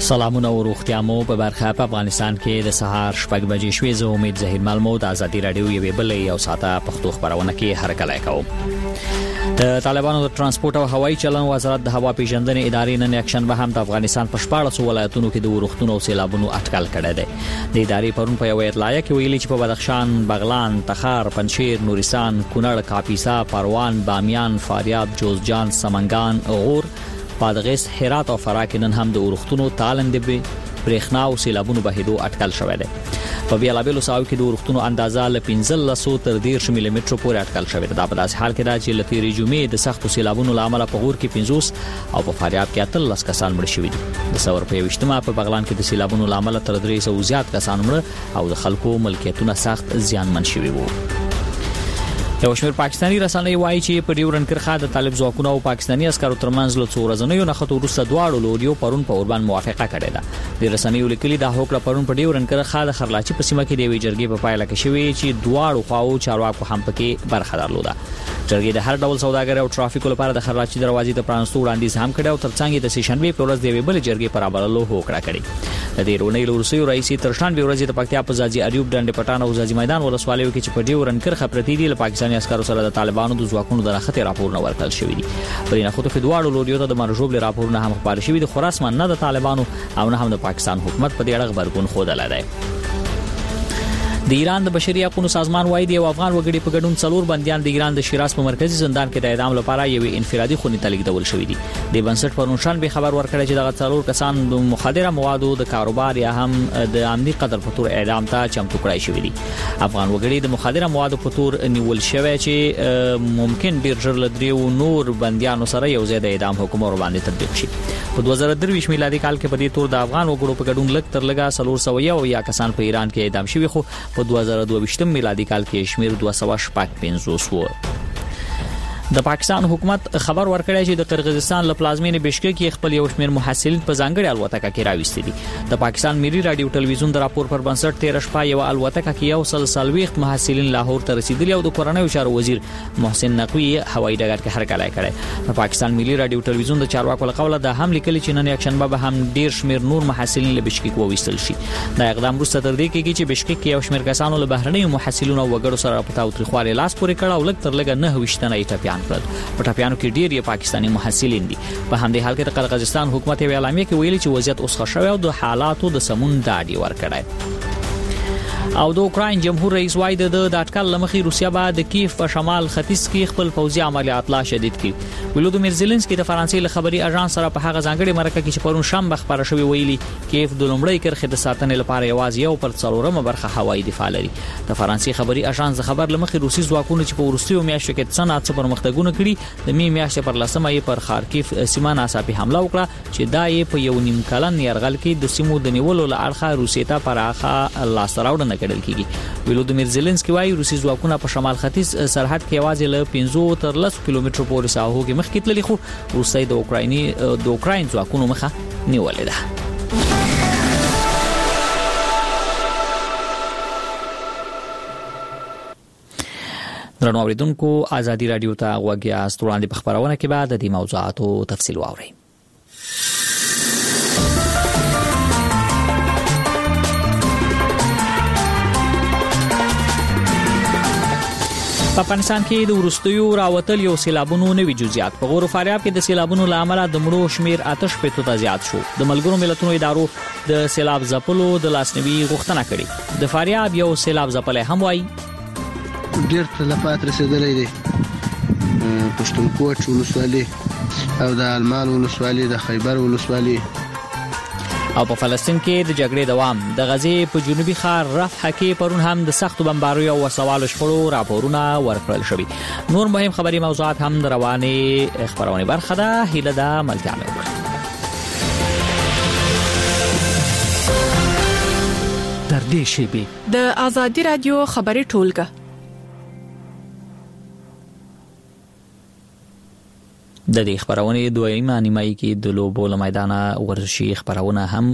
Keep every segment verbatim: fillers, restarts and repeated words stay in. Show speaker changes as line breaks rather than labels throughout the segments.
سلامونه او روغتیا مو په برخه په افغانستان کې د سهار شپږ بجې شوې. زه امید زهیر ملمو د ازادي رادیو یوې بلې یو ساعته پښتو خبرونه کې هرکلی کوم. د طالبانو د ترانسپورت او هوایي چلن وزارت د هوا پیژندنې ادارې نن یکشنبه هم د افغانستان په شپاړس ولایتونو کې د ورښتونو او سیلابونو اټکل کړی دی. د ادارې پرون په یو اطلاعیه کې ویلي چې په بدخشان، بغلان، تخار، پنجشیر، نورستان، کونړ، کاپیسا، پروان، بامیان، فاریاب، جوزجان، سمنګان، غور، پادغیس، هرات او فراه کې نن هم د ورښتونو تالندې برېښنا او سیلابونو بهیدو اټکل شوی دی. په بیلابیلو ساحو کې د ورښتونو اندازه له پنځلس تر دېرش ملي مترو پورې اټکل شوی دی. دا په داسې حال کې ده چې له تېرې جمعې د سختو سیلابونو له امله په غور کې پنځوس او په فاریاب کې اتلس کسان مړه شوي دي. د ثور په یویشتمه په بغلان کې د سیلابونو له امله تر درې سوه زیات کسان مړه او د خلکو ملکیتونه سخت زیانمن شوي وو. یو شمېر پاکستاني رسنۍ وایي چې په ډیورنډ کرښه د طالب ځواکونو او پاکستاني عسکرو ترمنځ له څو ورځنیو نښتو وروسته دواړو لوریو پرون په اوربان موافقه کړې ده. د رسنیو لیکلي دا هوکړه پرون په ډیورنډ کرښه د خرلاچي په سیمه کې د یوې جرګې په پایله کې شوې چې دواړو خواو چارواکو هم پکې برخه درلوده. جرګې د هر ډول سوداګر او ټرافیکو لپاره د خرلاچي دروازې د پرانستو وړاندیز هم کړی او ترڅنګ د سیشنبه په ورځ د یوې بلې جرګې پر عملولو هوکړه کړې. د دې رونې لورسیو رئیس ترشان به ورځ د پکتیا په ځاځي اریوب ډنډ پټان او ځاځي میدان ولسوالیو کې چې په ډیورنډ کرښه پرتی دي له پاکستاني عسکرو سره د طالبانو د ځواکونو د راخته راپورونه ورکړل شوی دي. په نه خو ته دواړو لوریو ته د مرجوب راپورونه هم خبر شوی دي. خو رسما نه د طالبانو او نه هم د پاکستان حکومت په دې اړه خبرګون خوده لري. د ایران د بشري حقوقو سازمان وايي د افغان وګړي په ګډون څلور بنديان د ایران د شیراز په مرکزی زندان کې د اعدام لپاره یو انفرادي خونې ته لیږدول شوی دي. د بنسټ پرونشان به خبر ورکړی چې دغه څلور کسان د مخدره موادو د کاروبار یا هم د عمدي قتل په تور اعدام ته چمتو کړای شوی دي. افغان وګړي د مخدره موادو په تور نیول شوی چې ممکن ډیر ژر لدریو نور بنديانو سره یو ځای د اعدام حکم ور باندې تطبیق شي. په دوه زره درویشت میلادي کال کې په دې تور د افغان وګړو په ګډون لږ تر لږه څلور سوه یو یا کسان په ایران کې اعدام شوي، خو په دوه زره دوه ویشت میلادي کال کې شمیر دوه سوه شپږ پنځوس و. د پاکستان حکومت خبر ورکړی چې د قرغیزستان له پلازمینې بشکک کې خپل یو شمېر محصلین په ځانګړي الوتکه کې راوستي دي. د پاکستان ملي رادیو ټلویزیون د راپور پر بنسټ تیر شپه یو الوتکه کې یو سل څلوېښت محصلین لاهور ته رسیدلي او د کورنیو چارو وزیر محسن نقوی هوایي ډګر کې هرکلی کړی. د پاکستان ملي رادیو ټلویزیون د چارواکو له قوله د هم لیکلي چې نن یکشنبه به هم ډیر شمېر نور محصلین له بشکک وویستل شي. دا اقدام وروسته تر دې کېږي چې بشکک کې یو شمېر کسانو له بهرنیو محصلینو او وګړو سره په تاوتریخوالي لاس پورې کړ او لږ تر لږه نهه ویشت تنه یې ټپیان کړل. پیانو کې ډیر یې پاکستاني محصلین دي. په همدې حال کې د قرغیزستان حکومت یو اعلامیه کې ویلي چې وضعیت اوس ښه شوی او د حالاتو د سمون ډاډ ورکړی. او د اوکراین جمهور رئیس وايي د د اټکل لمخې روسیا به د کیف په شمال ختیځ کې خپل پوځي عملیات لا شدید کړي. ولودیمیر زيلنسکي د فرانسې له خبري اژانس سره په هغه ځانګړي مرکه کې چې پرون شنبه خبره شوې ویلي کیف د لومړی کرښې د ساتنې لپاره یوازې یو پر څلورمه برخه هوایي دفاع لري. د فرانسې خبري اژانس د خبر لمخې روسي ځواکونو چې په وروستیو میاشتو کې څنګه څه پرمختګونه کړي د می میاشتې پر لسمه یې پر خارکیف سیمه ناڅاپي حمله وکړه چې دا یې په یو نیم کلن یرغل کې د سیمو د نیولو له اړخه روسیې ته پراخه لاسته راوړنه کړل کیږي. ولودیمیر زيلنسکي وايي روسي ځواکونه په شمال ختیځ سرحد کې یوازې له پنځه تر لس کیلومترو پورې ساحو کې مخکې تللي، خو روسي د اوکرایني د اوکراین ځواکونو مخه نیولې ده. درنو اوریدونکو، ازادي رادیو ته غوږ یاست. وړاندې په خبرونه کې به د دې موضوعاتو تفصیل واورئ. په افغانستان کې د ورستیو راوتل یو سیلابونو نوي جزئیات. په غور فاریاب کې د سیلابونو لامل د مړو شمیر آتش په توګه زیات شو. د ملګرو ملتونو ادارو د سیلاب ځپلو د لاسنیوي غوښتنه کړې. د فاریاب یو سیلاب ځپلې هم وایي
ډېر تلفات رسیدلې دي. پښتونخوا ولسوالي او د المال ولسوالي، د خیبر ولسوالي
او په فلسطین کې د جګړې دوام. د غزې په جنوبي ښار رفح کې پرون هم د سختو بمباریو او وسوالو شخړو راپورونه ورکړل شوي. نور مهم خبري موضوعات هم د روانې خبرونه برخه ده. هیله ده ملتیا مې وکړه.
در دې شیبې
د ازادي رادیو خبري ټولګه
د دې خبرونه دویمه نیمایي کې د لوبو له میدانه ورزشي خبرونه هم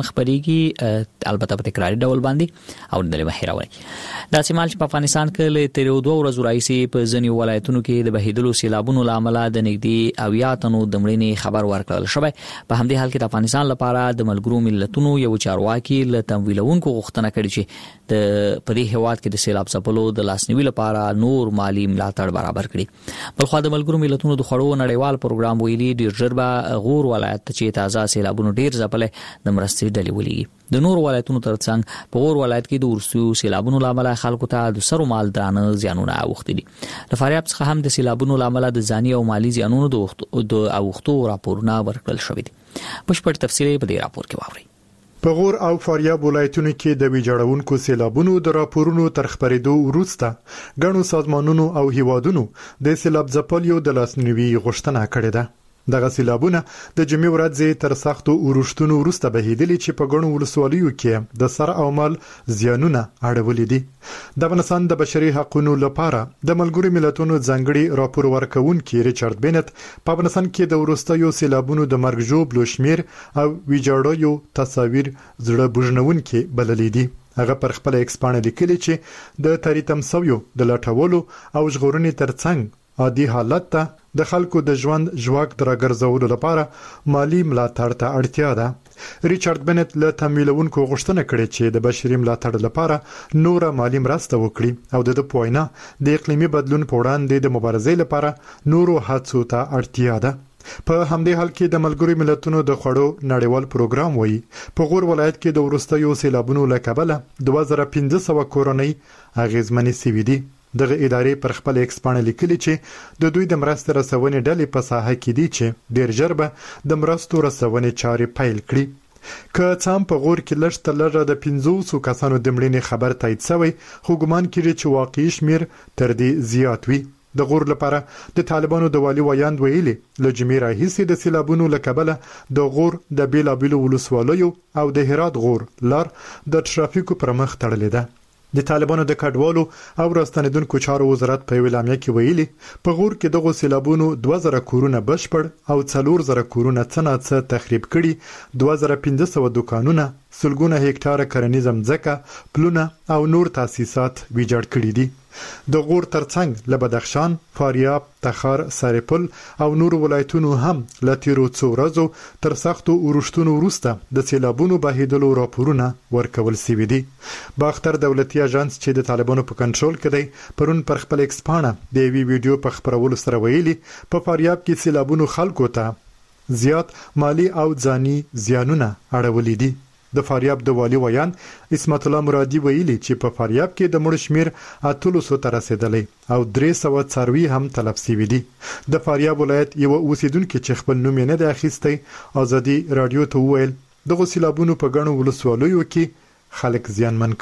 خبريږي البته په تکراري ډول باندې او د بهیروي د سیمال په افغانستان کې له تیر دوه ورځې راځي په ځینی ولایتونو کې د بهیدلو سیلابونو لامل د نګدي اویا تنو د مړینې خبر ورکړل شوی په همدې حال کې د افغانستان لپاره د ملګرو ملتونو یو چارواکي له تمویلونکو غوښتنه کړې چې د پرې هواد کې د سیلاب ځپلو د لاسنیوي لپاره نور مالی ملاتړ برابر کړي بلخو د ملګرو ملتونو د خړو نړیوال پروګرام ویلي ډیر ژربا غور ولایت چې تازه سیلابونو ډیر ځپلې د مرستې ډلې ولېږي د نور ولایتونو ترڅنګ په غور ولایت کې د ورسو سیلابونو لامل خلکو ته د سرو مال درانه زیانونه اوختلي د فاریاب څخه هم د سیلابونو لامل د ځاني او مالی زیانونو د اوختو راپورونه ورکړل شوې دي بشپړ تفصیل په دې راپور کې واورئ
په غور او فاریاب ولایتونو کې د ویجاړونکو سیلابونو د راپورونو تر خبرېدو وروسته غنو سازمانونو او هیوادونو د سیلاب ځپلیو د لاسنیوي غوښتنه کړې ده دغه سیلابونه د جمعې ورځې تر سختو اورښتونو وروسته بهیدلي چې په غنو ولسوالیو کې د سر او مال زیانونه اړولې دي د افغانستان د بشري حقوقو لپاره د ملګرو ملتونو ځانګړي راپور ورکونکي ریچارډ بینت په افغانستان کې د ورستیو سیلابونو د مرګ ژوبلو شمیر او ویجاړیو تصاویر زړه بوجنونکي بللې دي هغه پر خپل ایکس باندې لیکلي چې د تاریتم سویو د لټولو او ژغورنې ترڅنګ عادي حالت ته د خلکو د ژوند ژواک درګرځولو لپاره مالی ملاتړ ته اړتیا ده ریچارډ بنت له تمویلونکو غوښتنه کړې چې د بشري ملاتړ لپاره نور مالی مرسته وکړي او د پوینا د اقلیمي بدلون په وړاندې د مبارزې لپاره نورو هڅو ته اړتیا ده په همدې حال کې د ملګرو ملتونو د خړو نړیوال پروګرام وایي په غور ولایت کې د ورستیو سیلابونو له کبله دوه زره پنځه سوه کورنۍ اغیزمنې شوې دي دغه ادارې پر خپل ایکس باندې لیکلي چې د دوی د مرستې رسونې ډلې په ساحه کې دي چې ډیر ژر به د مرستو رسونې چارې پیل کړي که څام په غور کې لږ تر لږه د پنځوسو کسانو د مړینې خبر تایید شوی خو ګمان کړي چې واقعي شمیر تر دې زیات وي د غور لپاره د طالبانو د والي ویاند ویلي له جمعې راهیسې د سیلابونو له کبله د غور د بیلابیلو ولسوالیو او د هرات غور لار د ترافیکو پر مخ تړلې ده د طالبانو د کډوالو او راستنیدونکو چارو وزارت په ویلامیا کې ویلي په غور کې دغه سیلابونو دوه زره کورونه بشپړ او څلور زره کورونه څنګه تخریب کړي دوه زره پنځه سوه دکانونه سلګونه هکتاره کرنیزه ځمکه پلونه او نور تاسیسات ویجاړ کړي دي د غور ترڅنګ له بدخشان، فاریاب، تخار، سرپل او نور ولایتونو هم له تیرو څو ورځو تر سختو اورښتونو وروسته د سیلابونو بهیدلو راپورونه ورکول شوي دي. باختر دولتي اژانس چې د طالبانو په کنټرول کې دی پرون پر خپل ایکس پاڼه د یوې ویډیو په خپرولو سره ویلي په فاریاب کې سیلابونو خلکو ته زیات مالی او ځاني زیانونه اړولي دي. د فاریاب د والي ویان اسمت الله مرادي ویلي چې په فاریاب کې د مړ شمیر اتلسو ته رسیدلی او درې سوه څاروي هم تلف شوي دي. د فاریاب ولایت یو اوسیدونکو چې خپل نوم یې نه دی اخیستی ازادي رادیو ته وویل دغه سیلابونو په ګڼو ولسوالیو کې خلک زیانمن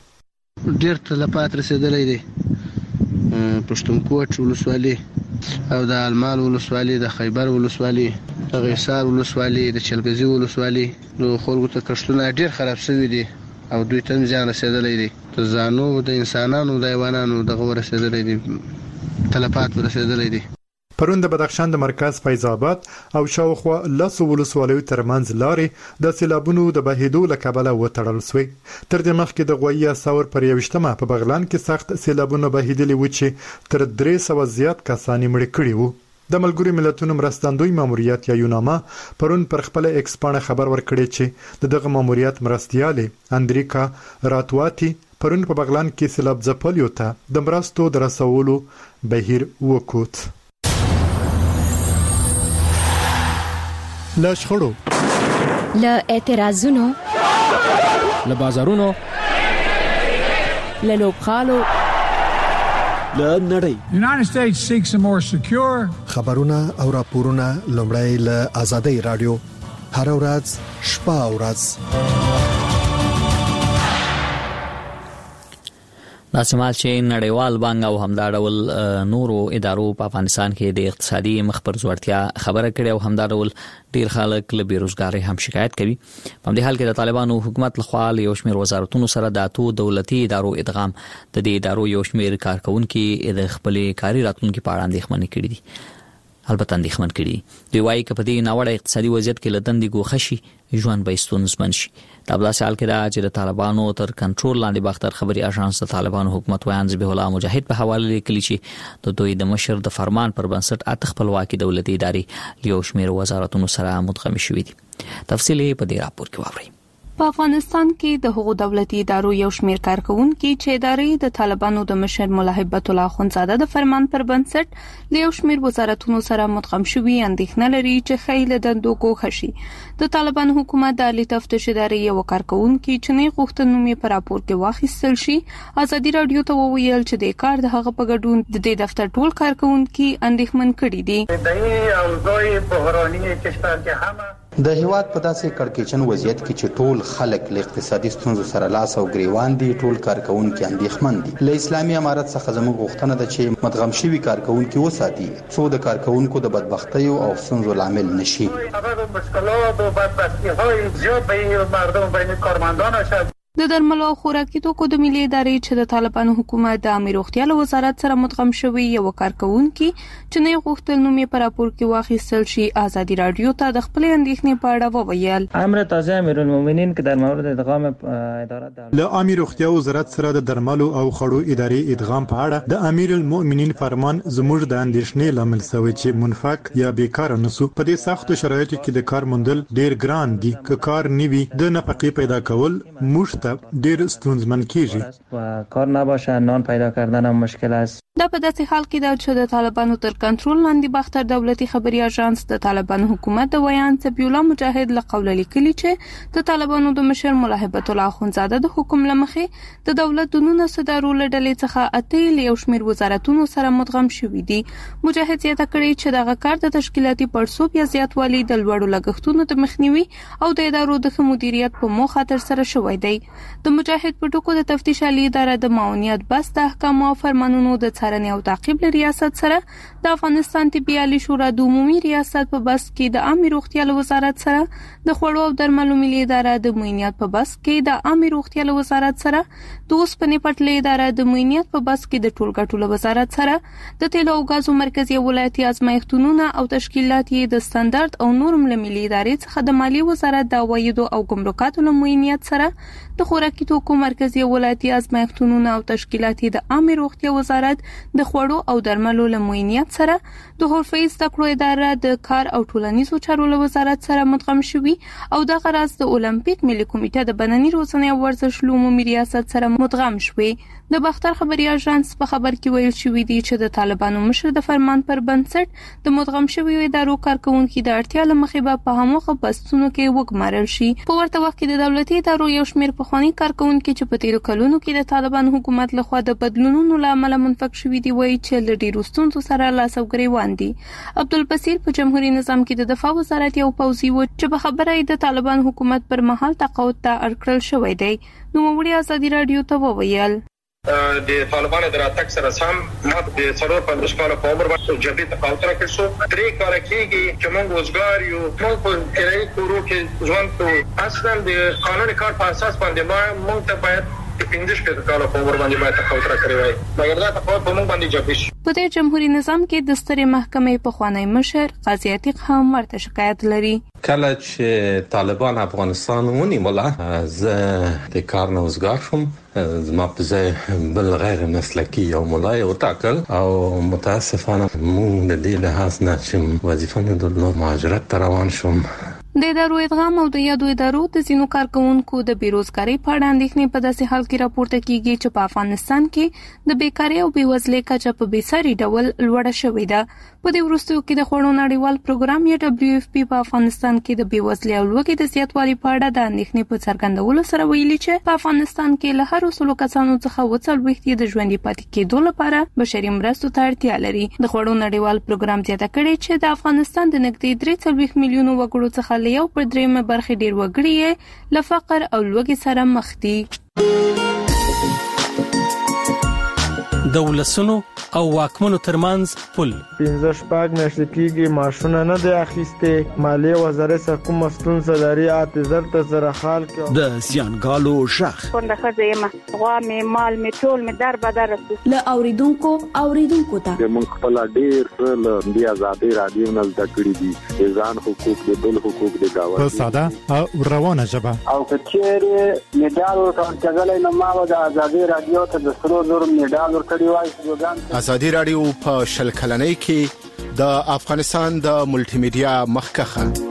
کړي.
ډېر تلفات رسیدلی دی پښتونکوټ ولسوالي او د المال ولسوالي د خیبر ولسوالي د غیصار ولسوالي د چلګزي ولسوالي نو خلکو ته کښتونه ډېر خراب شوي دي او دوی ته زیان رسیدلی دی د ځانو د انسانانو د حیوانانو دغه ورسیدلی دی تلفات ورسیدلی دی.
پرون د بدخشان د مرکز فیض آباد او شاوخوا لسو ولسوالیو ترمنځ لارې د سیلابونو د بهیدو له کبله وتړل شوې. تر دې مخکې د غویه ثور پر یوشتمه په بغلان کې سخت سیلابونه بهیدلي و چې تر درې سوه زیات کسان مړه کړي وو. د ملګرو ملتونو مرستندوی ماموریت یا یوناما پرون پر خپل ایکس باندې خبر ورکړی چې دغه ماموریت مرستیاله اندریکا راتواتی پرون په بغلان کې سیلاب ځپلیو ته د مرستو د رسولو بهیر وکوت. له شخړو،
له اعتراضونو،
له بازارونو،
له لوبخالو،
له نړۍ
United States seeks a more secure
خبرونه او راپورونه لومړی له آزادۍ رادیو هر ورځ شپه او ورځ
ناسمال چې نړیوال بانک او همدا ډول نورو ادارو په افغانستان کې د اقتصادي مخبر زوړتیا خبره کړې او همدا ډول ډیر خلک له بیروزګاری هم شکایت کوي. په دې حال کې د طالبانو حکومت لخوا یو شمېر وزارتونو سره د اتو دولتي ادارو ادغام د دې ادارو یو شمېر کارکونکو د خپل کاري راتلونکو په اړه اندېښمنې کړې دي. البته اندېښمن کړي. دوی وایي چې په دې ناوړه اقتصادي وضعیت کې لدندې ګوښه شي ژوند به ستونزمن شي. دا بل سال کې دا چې د طالبانو تر کنټرول لاندې باختر خبري اژانس د طالبانو حکومت ویان ذبیح الله مجاهد په حواله لیکلي چې د دوی د مشر د فرمان پر بنسټ اته خپلواکي دولتي ادارې یو شمېر وزارتونو سره مدغم شوي دي. تفصیل په دې راپور کې واورئ.
په افغانستان کې د حقوق دولتي ادارو یو شمېر کارکونکو چې ادارې د طالبانو د مشر مولا هیبت الله اخوندزاده د فرمان پر بنسټ له یو شمېر وزارتونو سره مدغم شوي اندېښنه لري چې خیل دندو ګوښه شي. د طالبان حکومت د عالی تفتیش ادارې یو کارکونکو چې نه غوښتنومې پر راپور کې واخیستل شي ازادي رادیو ته وویل چې د کار د هغه په ګډون د دې دفتر ټول کارکونکو اندېښمن کړي دي.
د او دوی بحراني کشور کې هم
د هیواد په داسې کړکېچن وضعیت کې چې ټول خلک له اقتصادي ستونزو سره لاس او ګریوان دي ټول کارکونکو اندېښمن دي. له اسلامي امارت څخه زموږ غوښتنه ده چې مدغم شوي کارکونکو وساتي څو د کارکونکو د بدبختۍ او ستونزو لامل نشي.
هغه مشکلات او بدبختی‌های زیاد به مردم بین کارمندان شد.
د درملو او خوراکي توکو د ملي ادارې چې د طالبانو حکومت د امیر روغتیا له وزارت سره مدغم شوی یو کارکونکو چې نه غوښتل نومې پر راپور کې واخیستل شي ازادي رادیو ته د خپل اندېښنې په اړه وویل.
امر تازه امیرالمؤمنین که در مورد ادغام اداره
له امیر روغتیا وزارت سره د درملو او خړو ادارې ادغام په اړه د امیرالمؤمنین فرمان زموږ د اندېښنې لامل شوی چې منفق یا بیکاره نسو. په دې سختو شرایطو کې د کار موندل ډیر ګران دي. که کار نیوي د نفقې پیدا کول موږ ډیر ستونزمن کیږي
و کار نباشه نان پیدا کردن هم مشکل است.
دا په داسې حال کې دا چې د طالبانو تر کنټرول لاندې باختر دولتي خبري اژانس د طالبانو حکومت د ویان ذبیح الله مجاهد له قوله لیکلي چې د طالبانو د مشر مولا هیبت الله اخوندزاده د حکم لمخې د دولت د نونو صدارو له ډلې څخه اته له یو شمېر وزارتونو سره مدغم شوي دي. مجاهد زیاته کړې چې دغه کار د تشکیلاتي پړسوب یا زیاتوالي د لوړو لګښتونو د مخنیوي او د ادارو د ښه مدیریت په موخه تر سره شوی دی. د مجاهد په ټکو د تفتیش عالی اداره د معاونیت بس د احکام او فرمانونو د څارنې او تعقیب له ریاست سره د افغانستان طبي عالی شورا د عمومي ریاست په بس کې د عامه روغتیا له وزارت سره د خوړو او درملو ملي اداره د معاینات په بس کې د عامه روغتیا له وزارت سره د اوسپنې پټلۍ اداره د معاینات په بس کې د ټولګټو له وزارت سره د تیلو او غازو مرکزی ولایتي ازمایښتونونه او تشکیلات یې د ستاندرد او نورم له ملي ادارې څخه د مالی وزارت د عوایدو او ګمرکاتو له معاینات سره د خوراکي توکو مرکزی ولایتي ازمایښتونونه او تشکیلات د عامه روغتیا وزارت د خوړو او درملو له معاینات سره د حرفي زده کړو اداره د کار او ټولنیزو چارو له وزارت سره مدغم شوي او د غرض د اولمپیک ملي کمیټه د بدني روزنې او ورزش عمومي ریاست سره مدغم شوي. د باختر خبري اژانس په خبر کې ویل شوی دی چې د طالبانو مشر د فرمان پر بنسټ د مدغم شویو ادارو کارکونکو د اړتیا لمخې به په هماغه بستونو کې وګمارل شي. په ورته وخت کې د دولتي ادارو یو شمېر پخواني کارکونکو چې په تیرو کلونو کې د طالبان حکومت لخوا د بدلونونو لامل منفق شوي دي وایي چې له ډیرو ستونزو سره لاس او ګریوان دي. عبدالبصیر په جمهوریت نظام کې د دفاع وزارت یو پوځي و چې په خبره یې د طالبان حکومت پر مهال تقاعد ته اړکړل شوی دی. نو موږ ازادي رادیو ته وویل
د طالبانو د راتګ سره سم ما د څلور پنځوس کال په عمر باندې جبري تقاعد راکړ شو. درې کال کېږي چې موږ وزګار یو موږ په کرایي کورو کې ژوند کوو. اصلا د قانوني کار په اساس باندې ما موږ ته باید د پنځه شپږ کال په عمر باندې باید تقاعد راکړی وای مګر دا تقاعد په موږ باندې جبري شو.
په دې جمهوریت نظام کې د سترې محکمې په خوانی مشر قاضي عتیق هم ورته شکایت لري.
کله چې طالبان افغانستان ونیوله زه د کار نه وزګار شوم. زما په ځای بل غیر مسلکی یو ملای وټاکل او متاسفانه موږ د دې لحاظ نه چې وظیفه نه درلود مهاجرت ته روان شوم.
د ادارو ادغام او د یادو ادارو د ځینو کارکونکو د بیروزګاری په اړه اندېښنې په داسې حال کې راپورته کیږي چې په افغانستان کې د بیکاری او بیوزلۍ کچه په بیساري ډول لوړه شوې ده. په دې وروستیو کې د خوړو نړیوال پروګرام یا دبليو اف پی په افغانستان کې د بیوزلۍ او لوږې د زیاتوالي په اړه د اندېښنې په څرګندولو سره ویلي چې په افغانستان کې له هر څلو کسانو څخه اووه څلوېښت د ژوندي پاتې کېدو لپاره بشري مرستو ته اړتیا لري. د خوړو نړیوال پروګرام زیاته کړې چې د افغانستان د نږدې درې څلوېښت میلیونو وګړو څخه له یو پر درېیمه برخې ډېر وګړي له فقر او لوږې سره مخ دي.
د ولسونو او واکمنو ترمنځ پل.
پنځه شپږ میاشتې کېږي ماشونه نه دی اخیستې. مالیې وزارت څخه کومه ستونزه لري اته زر ته زره خال کې
د زیانګالو شخ
څنګه ښځه یم غوا مې مال مې ټول مې در بدر رسي
له اوریدونکو اوریدونکو ته
موږ خپل ډیر له دی آزادي رادیو نه زده کړی دي ځان حقوق د بل حقوق د گاوه
په ساده او روانه ژبه
او کچېره میډال ورکړل نو ما د آزادي رادیو ته د سرو زر میډال ورکړی وای.
آزادي رادیو په شل کلنۍ کې د افغانستان د ملټي میډیا مخکخه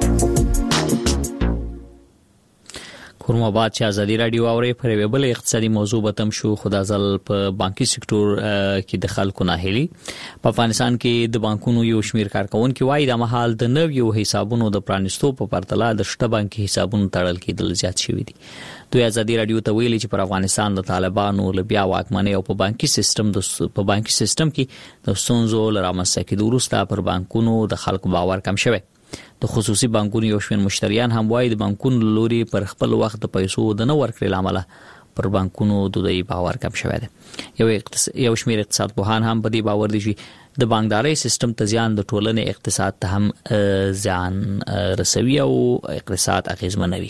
کوم بعد چې آزادي رادیو اوري پر یو بل اقتصادي موضوع به تم شو خدای ځل په بانکي سکتور کې د خلکو نه هلي. په افغانستان کې د بانکونو یو شمیر کارکونکو وایي د مهال د نویو حسابونو د پرانستو په پرتله د شته بانکي حسابونو تړل کېدل زیات شوي دي. دوی آزادي رادیو ته ویلي چې پر افغانستان د طالبانو له بیا واکمنۍ او په بانکي سیستم د په بانکي سیستم کې د ستونزو لرامنځته کېدو وروسته پر بانکونو د خلکو باور کم شوی. د خصوصي بانکونو یو شمېر مشتریان هم وایي د بانکونو لوري پر خپل وخت د پیسو د نه ورکړې لامل پر بانکونو د دوی باور کم شوی دی. یو اقتص... یو شمېر اقتصاد پوهان هم په دې باور دي چې د بانکدارۍ سیستم ته زیان د ټولنې اقتصاد ته هم زیان رسوي او اقتصاد اغیزمنوي.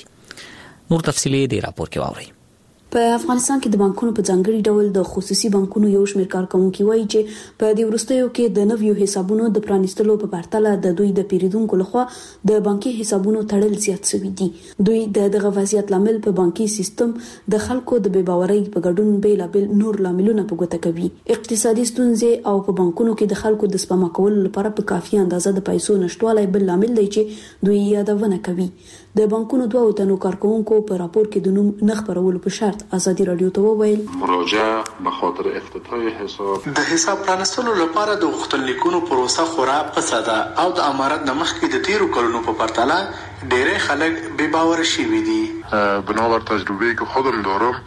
نور تفصیلی دی راپور کې واورئ.
په افغانستان کې د بانکونو په ځانګړي ډول د خصوصي بانکونو یو شمېر کارکونکو وایي چې په دې وروستیو کې د نویو حسابونو د پرانیستلو په پرتله د دوی د پیریدونکو لخوا د بانکي حسابونو تړل زیات شوي دي. دوی د دغه وضعیت لامل په بانکي سیستم د خلکو د بېباورۍ په ګډون بیلابل نور لاملونه په ګوته کوي. اقتصادي ستونزې او په بانکونو کې د خلکو د سپما کولو لپاره په کافي اندازه د پیسو نشټوالی بل لامل دی چې دوی یادونه کوي. د بانکونو دوه تنو کارکونکو په راپور کې د نوم نه خبرولو په شرط آزادي رادیو ته وویل
مراجعه به خاطر افتتاح حساب
د حساب پرانستلو لپاره د غوښتنلیکونو پروسه خورا پسه ده او د امارت نه مخکې د تیرو کلونو په پرتله ډېری خلک بې باوره شوي دي.
بنابر تجربه که خودم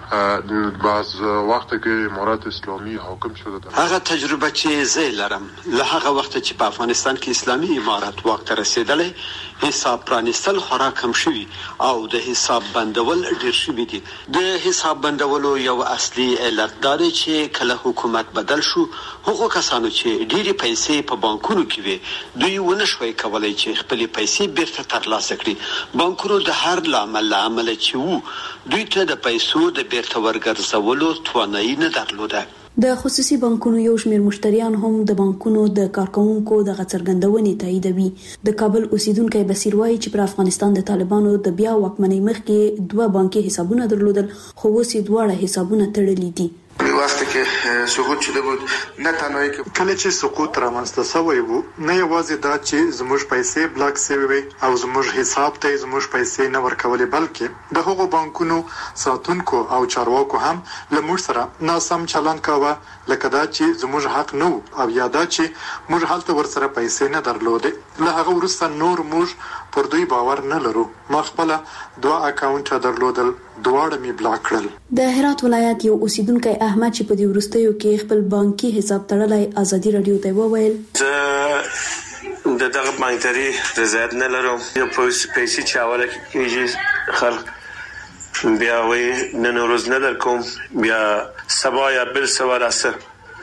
دارم بعض وقت که امارت اسلامی حاکم شده ده
هغه تجربه چې زه لرم له هغه وخت چې په افغانستان کې اسلامي امارت واک ته رسیدلی حساب پرانستل خورا کم شوي او د حساب بندول ډیر شوي دي. د حساب بندولو یو اصلي علت دا دی چې کله حکومت بدل شو هغو کسانو چې ډیرې پیسې په بانکونو کې وي دوی ونه شوی کولی چې خپلې پیسې بیرته ترلاسه کړي. بانکونو د هر لامل له امله چې وو دوی ته د پیسو د بیرته ورګرځولو توانایي نه درلوده.
د خصوصي بانکونو یو شمېر مشتریان هم د بانکونو د کارکونکو د غڅرګندونې تاییدوي. د کابل اوسیدونکو بصیر وایي چې پر افغانستان د طالبانو د بیا واکمنۍ مخکې دوه بانکي حسابونه درلودل خو اوس یې دواړه حسابونه تړلي دي.
وقتی که سقوط شده بود نه تنهایی که
کله چې سقوط رامنځته شوی وو نه یوازې دا چې زموږ پیسې بلاک شوی وي او زموږ حساب ته زموږ پیسې نه ورکولې بلکې د هغو بانکونو ساتونکو او چارواکو هم له موږ سره ناسم چلند کاوه لکه دا چې زموږ حق نه او یا دا چې موږ هلته ورسره پیسې نه درلودې. له هغه وروسته نور موږ پر دوی باور نه لرو. ما خپل دوه اکاونټ درلودل دواړه می بلاک کړل.
د هرات ولایت یو اوسیدونکو احمد چې په دې وروستیو کې خپل بانکي حساب تړلای آزادي رادیو ته وویل
زه د دغه بانکداري رضایت نه لرم. یو پیسې چې اوله کېږي خلک بیا وایي نن ورځ نه درکوم بیا سبا یا بل سبا راسه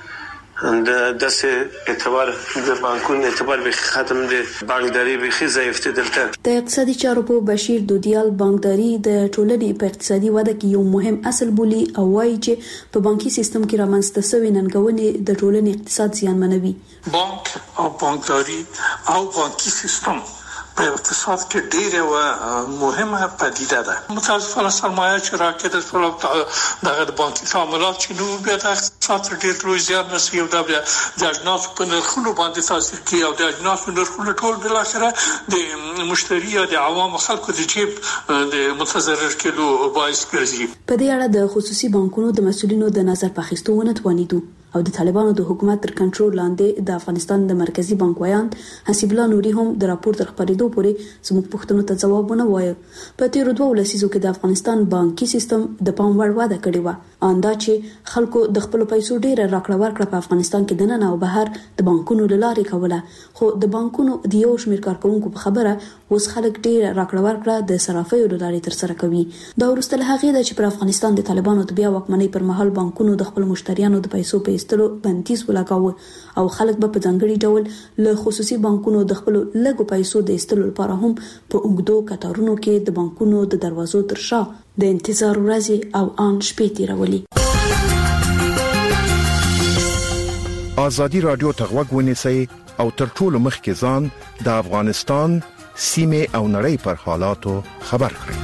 د داسې اعتبار د بانکونو اعتبار به ختم دي. بانکداري به ضعیفه دلته.
د اقتصادي چارو په بشیر دودیال بانکداري د ټولنې په اقتصادي وده کې یو مهم اصل بولي او وايي چې په بانکي سیستم کې رامنځته شوی ننګونې د ټولنې اقتصاد زیانمنوي.
بانک او بانکداري او بانکي سیستم په اقتصاد کې ډېره مهمه پدیده ده. متاسفانه سرمایه چې راکېده ټول دغه بانکي تعاملات چې نو بیا د اقتصاد ډېر لوی زیان رسوي او د اجناسو په نرخونو باندې تاثیر کوي او د اجناسو نرخونه ټول بالاخره د مشتری یا د عوامو خلکو د جیب د متضرر کېدو باعث ګرځي.
په دې اړه د خصوصي بانکونو د مسؤلینو د نظر په اخیستو ونه توانیدو او د طالبانو د حکومت تر کنټرول لاندې د افغانستان د مرکزی بانک ویاند حسیب الله نوري هم د راپور تر خبرېدو پورې زموږ پوښتنو ته ځواب ونه وایي. په تیرو دوه لسیزو کې د افغانستان بانکي سیستم د پام وړ وده کړې و اندا چې خلکو د خپل پیسو ډیره راکړه ورکړه په افغانستان کې د نن او بهر د بانکونو لارې کوله، خو د بانکونو د یو شمېر کارکونکو په خبره اوس خلک ډیره راکړه ورکړه د صرافیو لارې تر سره کوي. دا وروسته له هغې ده چې پر افغانستان د طالبانو د بیا واکمنۍ پر مهال بانکونو د خپل مشتریانو د پیسو په ایستلو بندیز ولګاوه او خلک به په ځانګړي ډول له خصوصي بانکونو د خپل لږو پیسو د ایستلو لپاره هم په اوږدو کتارونو کې د بانکونو د دروازو تر شا د انتظار ورځې او ان شپې تیرولې.
ازادي رادیو ته غوږ ونیسئ او تر ټولو مخکې ځان د افغانستان سیمه او نړۍ پر حالاتو خبر کړئ.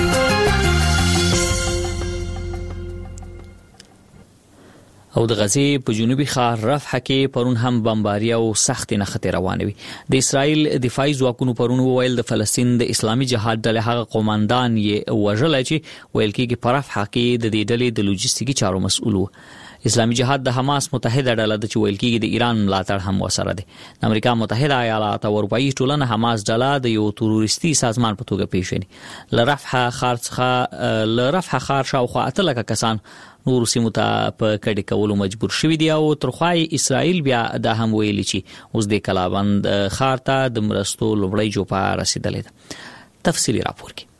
او د غزې په جنوبي ښار رفح کې پرون هم بمباري او سخت نښتې روانې وي. د اسرائیل دفاعي ځواکونو پرون وویل د فلسطین د اسلامي جهاد ډلې هغه قوماندان یې وژلی چې ویل کېږي په رفح کې د دې ډلې د لوجستیکي چارو مسؤل و. اسلامي جهاد د حماس متحده ډله د چې ویل کېږي د ایران ملاتړ هم وسره دی. د امریکا متحده ایالات او اروپایي ټولنه حماس ډله د یو تروریستي سازمان په توګه پیژني. له رفح ښار څخه له رفح ښار شاوخوا اته لکه کسان نور سیمو ته په کډې کولو مجبور شوي دي او ترخوای اسرائیل بیا دا هم ویلي چې اوس د کلابند ښار ته د مرستو لومړی جوپه رسیدلې ده. تفصیلي راپور کې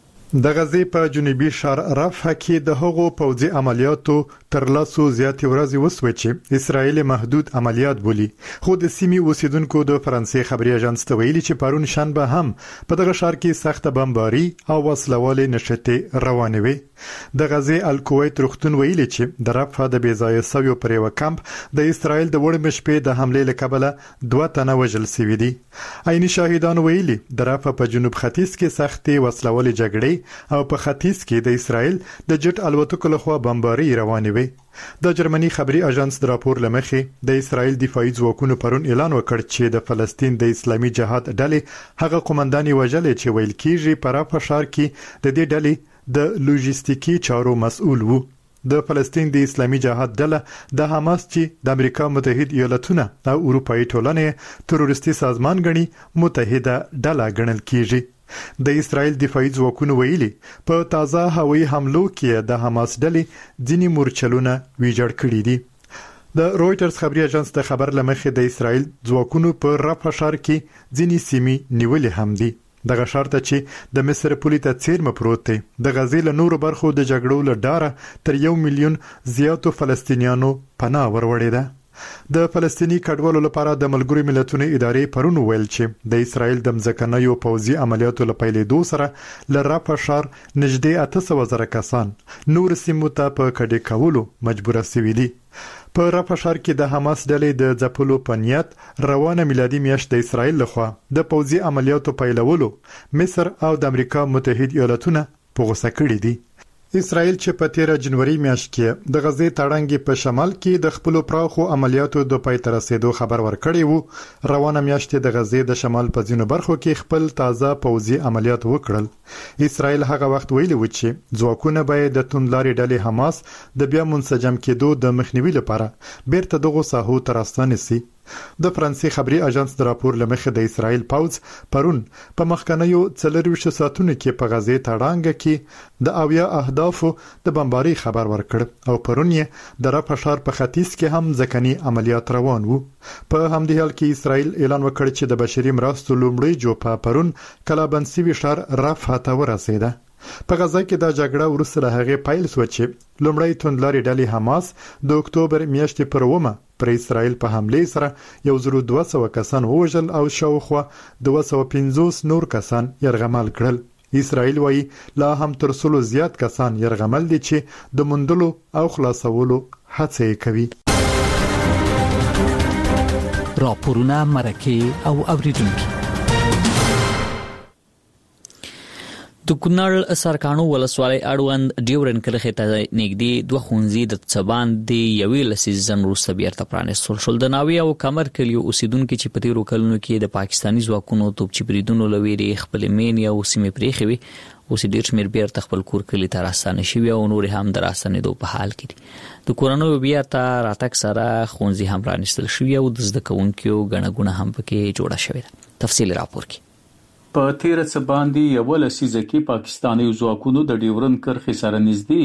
د غزې په جنوبي ښار رفح کې د هغو پوځي عملیاتو تر لاسو زیاتې ورځې وسوي چې اسرائیل محدود عملیات بولي، خو د سیمې اوسیدونکو د فرانسې خبري اژانس ته ویلي چې پرون شنبه هم په دغه ښار کې سخت بمباري او وسلوالې نشټې روانې وي. د غزې الکویت روغتون ویلي چې د رفح د بیځایه سویو پر یو کمپ د اسرائیل د وړمې شپې د حملې له کبله دوه تنه وژل شوي دي. عیني شاهدان ویلي د رفح په جنوب ختیځ کې سختې وسلوالې جګړې او په ختیځ کې د اسرائیل د جټ الوتکو لخوا بمباري روانې وي. د جرمني خبري اژانس د راپور لمخې د اسرائیل دفاعي ځواکونو پرون اعلان وکړ چې د فلسطین د اسلامي جهاد ډلې هغه قومندان وژلې چې ویل کېږي په رفح ښار کې د دې ډلې د لوجستیکي چارو مسؤل وو. د فلسطین د اسلامي جهاد ډله د حماس چې د امریکا متحده ایالاتونه او اروپایي ټولنې تروریستي سازمان غني متحده ډله ګڼل کېږي. د اسرائیل دفاعي ځواکونو ویلي په تازه هوایي حملو کې د حماس ډلې ځینې مورچلونه ویجاړ کړي دي. د رويټرز خبري اژانس د خبر لمخې د اسرائیل ځواکونو په رفح ښار کې ځینې سیمې نیولې هم دي. دغه ښار ته چې د مصر پولې ته څیرمه پروت دی د غزې له نورو برخو د جګړو له ډاره تر یو میلیون زیاتو فلسطینیانو پناه وروړې ده. د فلسطینی کډوالو لپاره د ملګرو ملتونو ادارې پرون ویل چې د اسرائیل د مځکنیو پوځي عملیاتو لپاره دوه سره ل رفح ښار نږدې اته سوه زره کسان نور سیمو ته په کډې کولو مجبور شوي دي. په رفح ښار کې د حماس ډلې د ځپلو په نیت روانه میلادي میاشت د اسرائیل لخوا د پوځي عملیاتو پیلولو مصر او د امریکا متحده ایالاتونه په غوسه کړي دي. اسرائیل چې په تیره جنوري میاشت کې د غزې تړانګې په شمال کې د خپل پراخو عملیاتو د پای ته رسیدو خبر ورکړی وو، روانه میاشت د غزې د شمال په ځینو برخو کې خپل تازه پوځي عملیات وکړل. اسرائیل هغه وخت ویلي و چې ځواکونه به د توندلاري ډلې حماس د بیا منسجم کېدو د مخنیوي لپاره بیرته دغه ساحو ته راستنه سي. د فرانسې خبري اژانس د راپور لمخې د اسرائیل پوځ پرون په مخکنیو څلورویشت ساعتونو کې په غزې تړانګه کې د اویا اهدافو د بمباري خبر ورکړ او پرون یې د رفح ښار په ختیځ کې هم ځکني عملیات روان وو. په همدې حال کې اسرائیل اعلان وکړ چې د بشري مرستو لومړی جوپه پرون کلابند سوي ښار رفح ته ورسېده. په غزا کې د جګړه وروسته له هغې پیل شو چې لومړی توندلاري ډلې حماس د اکتوبر میاشتې پر اومه پر اسرائیل په حمله سره یو زر دوه سوه کسان ووژل او شاوخوا دوه سوه پنځوس نور کسان یرغمل کړل. اسرائیل وايي لا هم تر څلو زیات کسان یرغمل دي چې د موندلو او خلاصولو هڅه کوي.
راپورونه مرکه او اوریدونکو د کونړ سرکانو ولسوالۍ اړوند ډیورن کرښې ته نږدې دوه ښوونځي د څبان د یوې لسیزې وروسته بیرته پرانیستل شول. د ناوې او کمر کلیو اوسیدونکو چې په تیرو کلونو کې د پاکستاني ځواکونو توپچي بریدونو له ویرې خپلې مینې او سیمې پرېښې وې، اوس ډېر شمېر بیرته خپل کور کلي ته راستانه شوي او نور هم د راستنېدو په حال کې دي. د کورنیو بیرته راتګ سره ښوونځي هم پرانیستل شوي او د زده کوونکو ګڼه ګوڼه هم پکې جوړه شوې ده. تفصیلي راپور کې
په تیره څه باندې یو لسیزه کې پاکستاني ځواکونو د ډیورن کرښې سره نږدې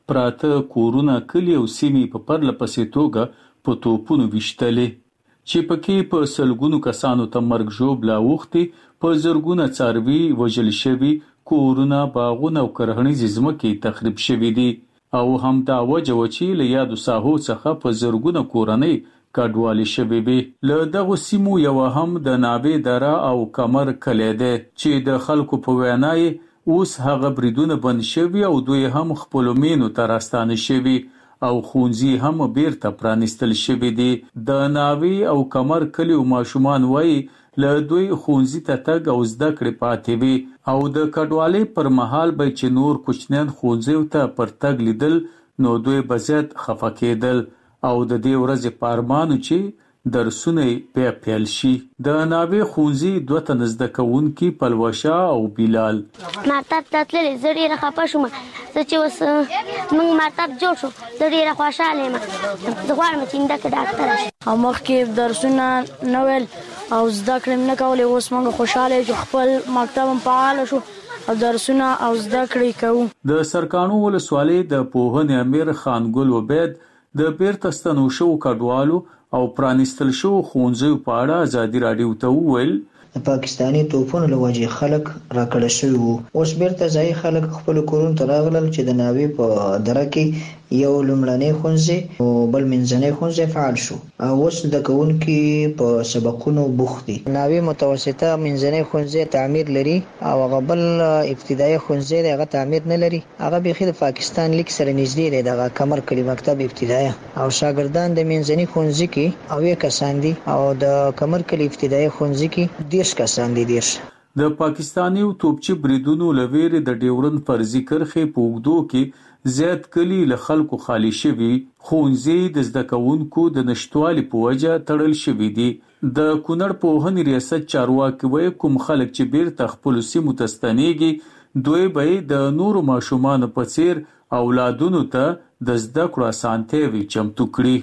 پراته کورونه کلی او سیمې په پرله پسې توګه په توپونو وشتلې چې پکې په سلګونو کسانو ته مرګ ژوبله اوښتې، په زرګونه څاروي وژل شوي، کورونه، باغونه او کرهڼیزې ځمکې تخریب شوي دي او همدا وجه وه چې له یادو ساحو څخه په زرګونه کورنۍ کډوالې شوې وې. له دغو سیمو یوه هم د ناوې دره او کمر کلی دی چې د خلکو په وینا یې اوس هغه بریدونه بند شوي او دوی هم خپلو مینو ته راستانه شوي او ښوونځي هم بیرته پرانیستل شوي دي. د ناوې او کمر کلیو ماشومان وایي له دوی ښوونځي ته تګ او زده کړې پاتې وي او د کډوالۍ پر مهال به چې نور کوچنیان ښوونځیو ته پر تګ لیدل نو دوی به زیات خفه کېدل او د دې ورځې په ارمانو چې درسونه بیا پیل شي. د ناوې ښوونځي دوه تنه زده کوونکي پلوشه او بلال
مکتب ته تللې، زه ډېره خفه شوم. زه چې اوس موږ مکتب جوړ شو زه ډېره خوشحاله یم. زه غواړم چې زنده کې ډاکټره شم.
او مخکې درسونه نه ویل او زده کړې مې نه کولې، اوس موږ خوشحاله یو چې خپل مکتب هم فعاله شو او درسونه او زده کړې کوو.
د سرکانو ولسوالۍ د پوهنې امیر خانګل عبید د بیرته ستنو شوو کډوالو او پرانیستل شوو ښوونځیو په اړه ازادي راډیو ته وویل
د پاکستاني توپونو له وجې خلک راکړه شوي وو. اوس بیرته ځایي خلک خپلو کورونو ته راغلل چې د ناوې په دره کې یو لومړنی ښوونځی او بل منځنی ښوونځی فعال شو او اوس زده کوونکي په سبقونو بوخت دي. ناوې متوسطه منځنی ښوونځی تعمیر لري او هغه بل ابتدایي ښوونځی دی هغه تعمیر نه لري. هغه بیخي د پاکستان لیک سره نږدې دی، دغه کمر کلي مکتب ابتدایه او شاګردان د منځني ښوونځي کې اویا کسان دي او د کمر کلي ابتدایي ښوونځي کې دیرش کسان دي. دیرش
د پاکستاني توپچي بریدونو له ویرې د ډیورند فرضي کرښې په اوږدو کې زیات کلي له خلکو خالي شوي، ښوونځي د زده کوونکو د نشتوالي په وجه تړل شوي دي. د کونړ پوهنې ریاست چارواکي وایي کوم خلک چې بیرته خپلو سیمو ته ستنېږي دوی به د نورو ماشومانو په څیر اولادونو ته د زده کړو اسانتیاوې چمتو کړي.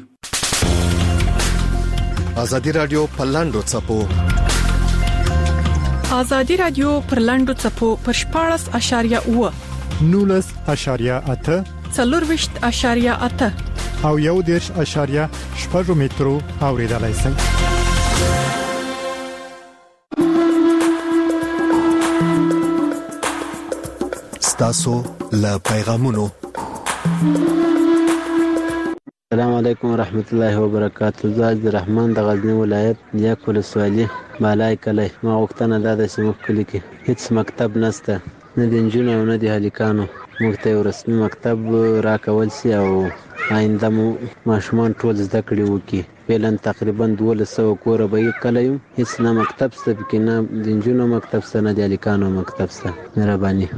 ازادي راډیو په لاندو څپو
ازادي راډیو پر لاندو څپو پر شپاړس اشاریه اوه
نولس اشاریه اته
څلورویشت اشاریه اته
او یو دیرش اشاریه شپږ مترو اوریدلای شئ.
ستاسو له پیغامونو.
السلام علیکم ورحمت الله وبرکاته. زه عبدالرحمن د غزنی ولایت نیک ولسوالي بالای کلی. ما غوښتنه دا ده چې موږ کلي کې هیڅ مکتب نشته، نه د نجونو او نه د هلکانو. موږ ته یو رسمي مکتب راکول شي او آینده مو ماشومان ټول زده کړې وکړي. فعلا تقریبا دولس سوه کوره به یې کلی یم، هیڅ نه مکتب شته پکې، نه د نجونو مکتب شته نه د هلکانو مکتب شته. مهرباني.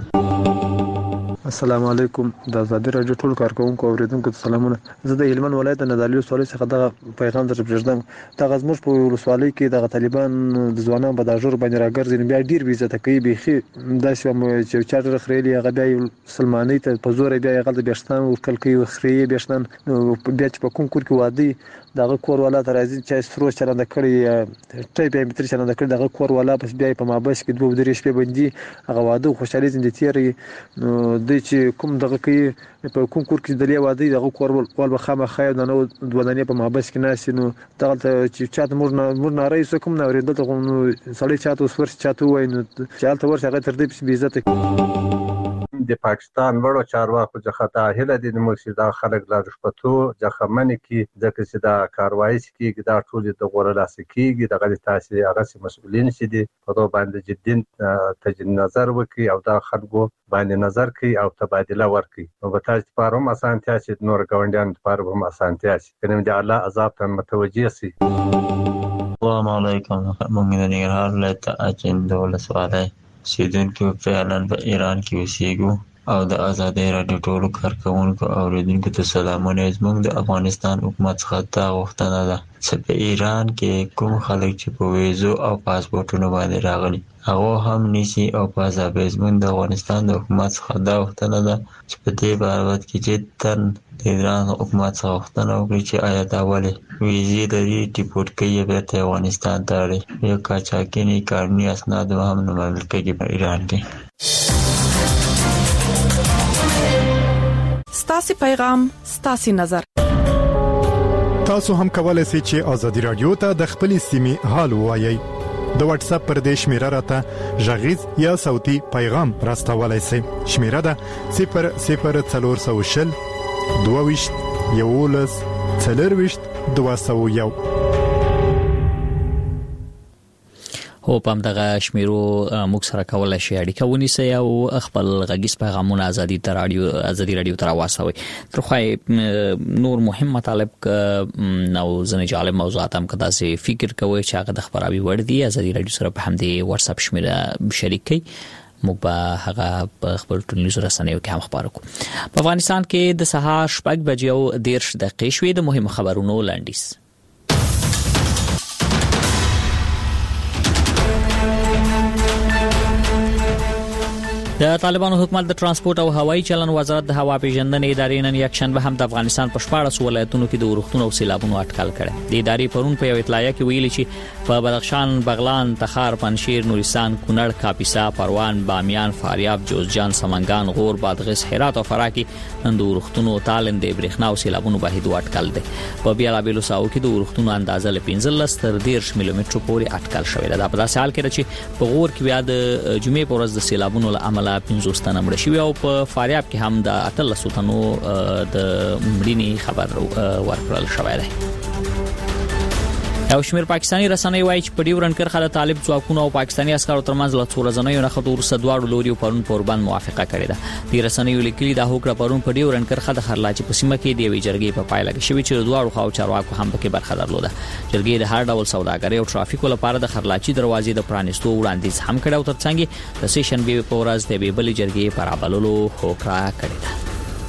السلام علیکم. د ازادي راډیو ټول کارکونکو او اوریدونکو ته سلامونه. زه د هلمند ولایت د نادعلي ولسوالۍ څخه دغه پیغام درته پرېږدم. دغه زموږ په ولسوالۍ کې دغه طالبان د ځوانانو په داژور باندې راګرځي، بیا ډېر بې عزته کوي. بیخي داسې وم چې یو چا ډېره خریلي هغه بیا یو سلمانۍ ته په زوره بیا یې هغلته بېشتان ورکول کوي، خرې یې بېشتان. بیا چې په کوم کور کې واده دغه کور والا ته راځي چې سرو چلنده کړی ټیپ یې متر چلنده کړی، دغه کور والا پس بیا په مابس کې دوه درې شپې بندي هغه واده خوشحالي زندګي تېروي. نو دوی چې کوم دغه کوي په کوم کور کې دلې واده دغه کور وال به خامخا یو دانه دوه دانې په مابس کې ناستي. نو دغلته چې چاته موږ نه موږ نارې څوک هم نه اورېدل، دلته نو سړی چاته اوس ورسي چاته ووایي نو چې هلته ورسي هغه تر دې پسې بې عزته.
د پاکستان وړو چارواکو څخه دا هیله دي چې دا خلک لا رشوتو ځخه منې کړي، ځکه چې دا کاروایي چې کېږي دا ټولې د غوره لاسه کېږي. دغه د تاسې هغسې مسؤلین چې دي په دغو باندې جدي تجدید نظر وکړي او دا خلکو باندې نظر کوي او تبادله ورکړي. نو به تاسې لپاره هم اسانتیا شي، د نورو ګاونډیانو لپاره به هم اسانتیا شي، که د الله عذاب ته متوجه شي.
السلام علیکم. موږ د ننګرهار ولایت اچین د ولسوالۍ اوسېدونکي فعلا په ایران کې اوسېږو او د ازادۍ راډیو ټولو کارکوونکو او اورېدونکو ته سلامونه. زموږ د افغانستان حکومت څخه دا غوښتنه ده چې په ایران کې کوم خلک چې په ویزو او پاسپورټونو باندې راغلي هغه هم نیسي او په ازابې. زموږ د افغانستان د حکومت څخه دا غوښتنه ده چې په دې بابت کې جدا د ایران حکومت څخه غوښتنه وکړي چې آیا دا ولې ویزې لري ډیپورټ کوي بیرته افغانستان ته اړوي، یا قاچاقي قانوني اسناد هم نه منل کېږي په ایران کې.
ستاسو پیغام ستاسو نظر
تاسو هم کولای شئ چې ازادي رادیو ته د خپل سیمې حال ووایي د واتس اپ پر د شمیره راته ژغیز یا صوتي پیغام راستولای شئ. شمیره ده صفر صفر څلور سوه شل دوه ویشت یولس څلور ویشت دوه سوه یو.
هو پام دغه شمیرو موږ سره کولای شي اړیکه ونیسئ او خپل غږیز پیغامونه ازادي تر رادیو ازادي رادیو تر واسوي. تر خو نور مهم مطالب نو زنه جالب موضوعات هم کدا سي فکر کوي چې هغه د خبرابي ور دي ازادي رادیو سره په همدې واتس اپ شمیره شریک کړئ. موږ به هغه په خپل ټولنیزو رسنیو کې هم خبرو کوو. په افغانستان کې د سهار شپږ بجې او دیرش دقیقې شوې. د مهمو خبرونو لاندیز د طالبانو حکومت د ترانسپورت او هوایي چلن وزارت د هوا پیژندنې ادارې نن یک شنبه هم د افغانستان په شپاړس ولایتونو کې د ورښتونو او سیلابونو اټکل کړي. د ادارې پرون په یو اطلاعیه کې ویلي چې په بدخشان، بغلان، تخار، پنشیر، نورستان، کونړ، کاپیسا، پروان، بامیان، فاریاب، جوزجان، سمنګان، غور، بادغیس، هرات او فراه کې نن د ورښتونو، تالند، برېښنا او سیلابونو بهیدو اټکل دی. په بیلابیلو ساحو کې د ورښتونو اندازه له پنځلس تر دېرش میلیمترو پورې اټکل شوې ده. په داسې حال کې چې په غور کې بیا د جمعې په ورځ د سیلابونو له امله پنځوس تنه مړه شوي او په فاریاب کې هم د اتلس تنو د مړینې خبر ورکړل شوی دی. یو شمېر پاکستاني رسنۍ وایي چې په ډیورنډ کرښه د طالب ځواکونو او پاکستاني عسکرو ترمنځ له څو ورځنیو نښتو وروسته دواړو لوریو پرون په اوربند موافقه کړې ده. د رسنیو لیکلي دا هوکړه پرون په ډیورنډ کرښه د خرلاچي په سیمه کې د یوې جرګې په پایله کې شوې چې د دواړو خواو چارواکو هم پکې برخه درلوده. جرګې د هر ډول سوداګرۍ او ټرافیکو لپاره د خرلاچي دروازې د پرانیستو وړاندیز هم کړی او ترڅنګ د سې شنبې په ورځ د یوې بلې جرګې په رابللو هوکړه کړې ده.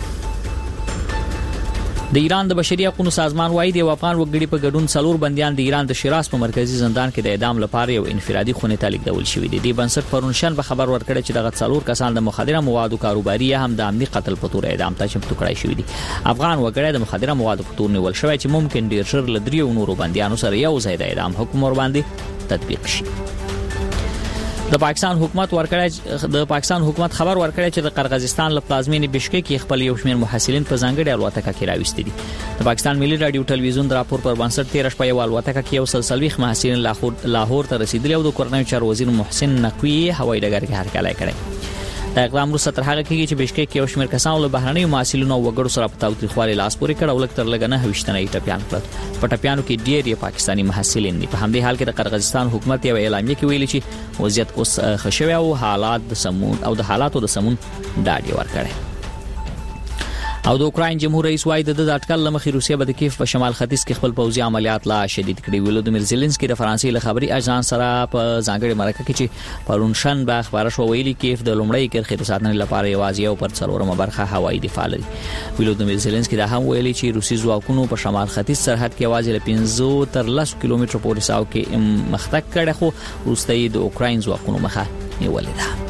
د ایران د بشري حقوقو سازمان وايي د افغان وګړي په ګډون څلور بنديان د ایران د شیراز په مرکزی زندان کې د اعدام لپاره یو انفرادي خونې ته لیږدول شوي دي. د بنسټ پرون شنبه خبر ورکړی چې دغه څلور کسان د مخدره موادو کاروباري هم د امني قتل په تور اعدام ته چمتو کړای شوي دي. افغان وګړي د مخدره موادو په تور نیول شوی چې ممکن ډیر شر لدریو نورو بنديانو سره یو ځای د اعدام حکم ور باندې تطبیق شي. د پاکستان حکومت ورکړی د پاکستان حکومت خبر ورکړی چې د قرغیزستان له پلازمینې بشکک کې خپل یو شمېر محصلین په ځانګړي الوتکه کې راوستي دي. د پاکستان ملي رادیو ټلویزیون د راپور پر بنسټ تیر شپه یو الوتکه کې یو سلسلوي محصلین لاهور لاهور ته رسیدلی او د کورنۍ چارو وزیر محسن نقوی هوایي ډګر کې حرکت کړی. د اقدام وروسته تر هغه کې چې بشکک کې یو شمېر کسان له بهرنیو محصلینو او وګړو سره په تاوتریخوالي لاس پورې کړ او لکه تر لږه نه هوښتنې ټپيان کړل. په ټپيانو کې ډېر یې پاکستاني محصلین دي. په همدې حال کې د قرغیزستان حکومت یو اعلامیه کې ویلي چې وضعیت اوس ښه شوی او حالات د سمون او د حالاتو د سمون ډاډ ورکړي. او د اوکراین جمهور رئیس وايي د اټکل لمخې روسیه به د کیف په شمال ختیځ کې خپل پوځي عملیات لا شدید کړي. ولودمیر زيلنسکي د فرانسې له خبري اژانس سره په ځانګړي مرکه کې چې پرون شنبه خبره شو ویلي کیف د لومړی کرښې د ساتنې لپاره یوازې یو پر څلورمه برخه هوایي دفاع لري. ولودمیر زيلنسکي دا هم ویلي چې روسي ځواکونو په شمال ختیځ سرحد کې یوازې له پنځه تر لس کیلومترو پورې ساو کې مختک کړي خو روسي د اوکراین ځواکونو مخه نیولې ده.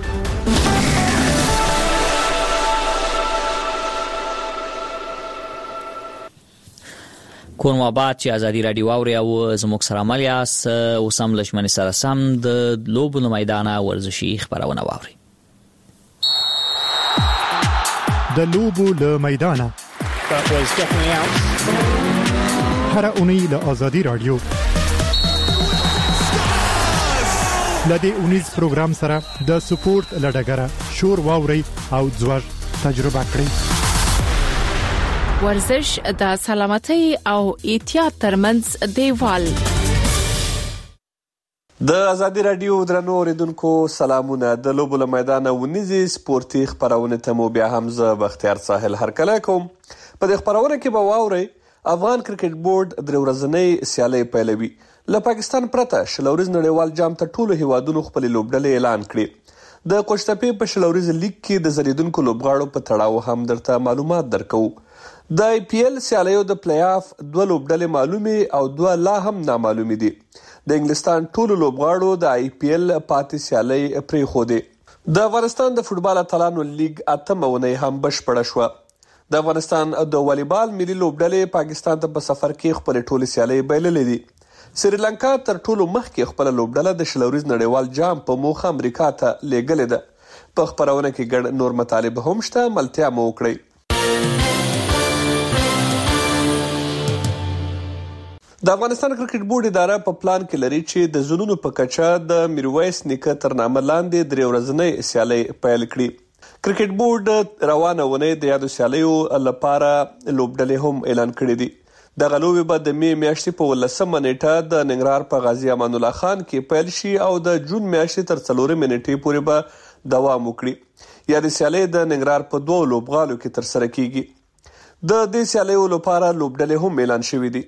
کوم آباد چې ازادي رادیو اوري او زموږ سره مالیاس او سم لشمن سره سم د لوبو میدان ورزشي خبرونه واوري.
د لوبو له میدان هر اونۍ له ازادي رادیو لدی اونیز پروګرام سره د سپورت لډګره شور واوري او ځوړ تجربه کړئ.
ورزش د سلامتۍ او احتیاط ترمنځ دیوال.
د ازادي رادیو درنو اوریدونکو سلامونه. د لوبو له میدان ونیزي سپورتي خبرونه ته مو بیا هم زه بختیار ساحل هرکلی کوم. په دې خبرونه کې به واورئ افغان کرکټ بورډ درې ورځنۍ سیالۍ پیلوي. له پاکستان پرته شلوريز نړیوال جام ته ټولو هیوادونو خپل لوبډلې اعلان کړې. د قوشتپې په شلوريز لیګ کې د زریدونکو لوبغاړو په تړاو هم درته معلومات درکو. د آی پی ایل سیالیو د پلی آف دوه لوبډلې معلومې او دوه لا هم نامعلومې دي. د انګلستان ټولو لوبغاړو د آی پی ایل پاتې سیالۍ پرېښودې. د افغانستان د فوټبال اتلانو لیګ اتمه اونۍ هم بشپړه شوه. د افغانستان د والیبال ملي لوبډلې پاکستان ته په سفر کې خپل ټولې سیالۍ بایللې دي. سریلانکا تر ټولو مخکې خپل لوبډله د شلوريز نړیوال جام په موخه امریکا ته لیږلې ده. په خبرونه کې ګڼ نور مطالب هم شته. ملتیا مو وکړئ. د افغانستان کرکټ بورډ اداره په پلان کې لري چې د زونونو په کچه د میرویس نیکه تر نامه لاندې درې ورځنۍ سیالۍ پیل کړي. کرکټ بورډ روانه ونې د یادو سیالیو لپاره لوبډلې هم اعلان کړې دي. دغه لوبې به د می میاشتې په ولسمه نیټه د ننګرهار په غازي امان الله خان کې پیل شي او د جون میاشتې تر څلورمې نیټې پورې به دوام وکړي. یا د سیالۍ د ننګرهار په دوه لوبغالو کې ترسره کیږي. د دې سیالیو لپاره لوبډلې هم اعلان شوې دي.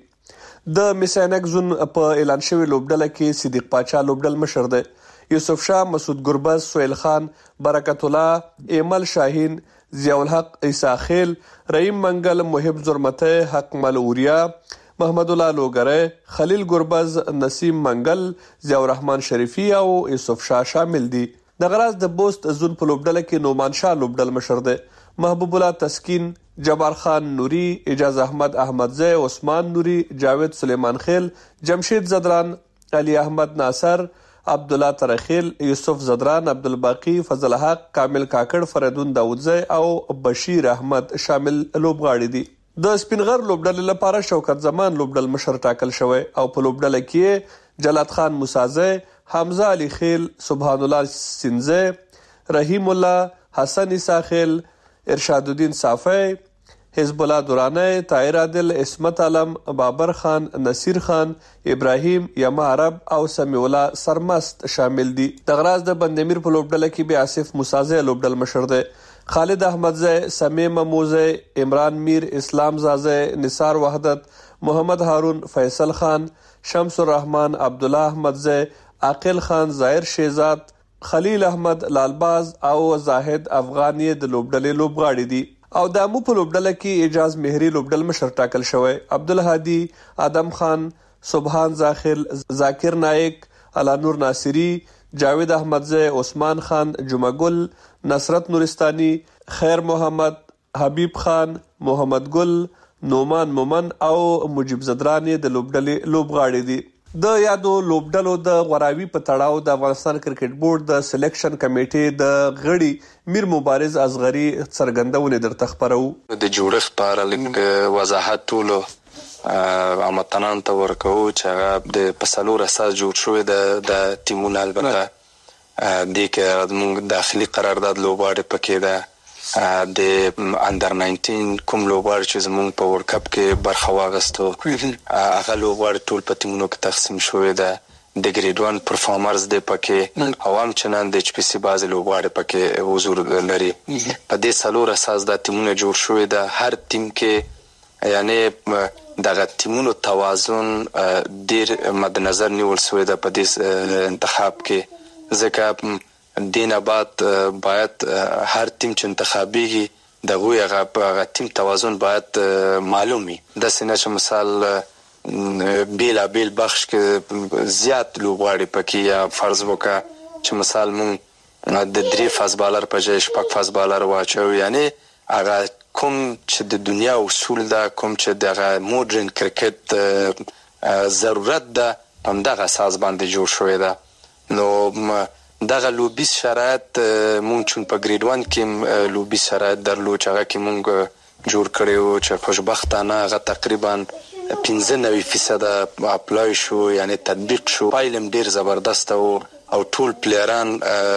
د میساینک زون په اعلان شوې لوبډله کې صدیق پاچا لوبډل مشر دی، یوسف شاه، مسعود ګربز، سهیل خان، برکت الله، ایمل شاهین، ضیاء الحق عیسی خیل، رحیم منگل، محب زرمته، حق مل اوریا، محمد الله لوګره، خلیل ګربز، نسیم منگل، ضیاء الرحمن شریفی او یوسف شاه شامل دي. د غراز د بوست زون په لوبډله کې نومان شاه لوبډل مشر دی، محبوب الله تسکین، جبار خان نوری، اجاز احمد احمدزی، عثمان نوری، جاوید سلیمان خیل، جمشید زدران، علی احمد ناصر، عبد الله ترخیل، یوسف زدران، عبدالباقی، فضل حق، کامل کاکړ، فریدون داودزی او بشیر احمد شامل لوبغاړي دي. د سپینغر لوبډلې لپاره شوکت زمان لوبډل مشر ټاکل شوی او په لوبډله کې جلات خان موسازی، حمزه علي خیل، سبحان الله سینزی، رحیم الله، حسن عیسی خیل، ارشاد الدین صافی، حزب الله دورانی، طاهر عادل، عصمت علم، بابر خان، نصیر خان، ابراهیم، یما عرب او سمیع الله سرمست شامل دي. د غراز د بندمیر په لوبډله کې به آصف موسازی لوبډل مشر دی، خالد احمدزی، سمیم موزی، عمران میر، اسلام زازی، نثار وحدت، محمد هارون، فیصل خان، شمس الرحمن، عبد الله احمدزی، عاقل خان، ظاهر شهزاد، خلیل احمد، لالباز او زاهد افغانی د لوبډلې لوبغاړي دي. او د امو په لوبډله کې اعجاز مهری لوبډل مشر ټاکل شوی، عبدالهادي، ادم خان، سبحان زاخل، ذاکر نایک، علانور ناصری، جاوید احمدزی، عثمان خان، جمعه گل، نصرت نورستانی، خیر محمد، حبیب خان، محمد گل، نومان مومن او مجیب زدرانی د لوبډلې لوبغاړي دي. د یادو لوبډلو د غوراوي په تړاو د افغانستان کرکټ بورډ د سلیکشن کمیټې د غړي میر مبارز اصغری څرګندونه درته خبرو.
د جوړښت په اړه لیک وضاحت ټولو امتنان ته ورکو چې هغه د پسلور اساس جوړ شوی د د ټیمونو البته د کې موږ داخلي قرارداد لوبغاړي پکې ده، د اندر ناینټین کوم لوبغاړي چې زموږ په ورلد کپ کې برخه واغستو هغه لوبغاړي ټول په ټیمونو کې تقسیم شوی ده. د ګریډ ون پرفارمرز د پکې او هم چنان د ایچ پی سی بعضې لوبغاړي پکې حضور لري. په دې څلور اساس دا ټیمونه جوړ شوی ده. هر ټیم کې یعنی دغه ټیمونو توازن ډېر مد نظر نیول شوی ده په دې انتخاب کې، ځکه دینه بعد باید هر تیم چې انتخابیږي دغه هغه تیم توازن باید معلوم وي. داسې نه چې مثال بیلا بیل بخش کې زیات لوبغاړي پکې یا فرض وکړه چې مثال مونږ د درې فاسبالر په ځای شپږ فاسبالر واچو، یعنی هغه کوم چې د دنیا اصول ده، کوم چې دغه مودرن کرکټ ضرورت ده، همدغه اساس باندې جوړ شوی ده. نو دغه لوبیس شرایط مونږ چون په ګریډ ون کې لوبیس شرایط درلود چې هغه کې مونږ جوړ کړی وو چې خوشبختانه هغه تقریبا پنځه نوي فیصده اپلای شو، یعنی تطبیق شو. پایلم ډېر زبردست او ټول پلیران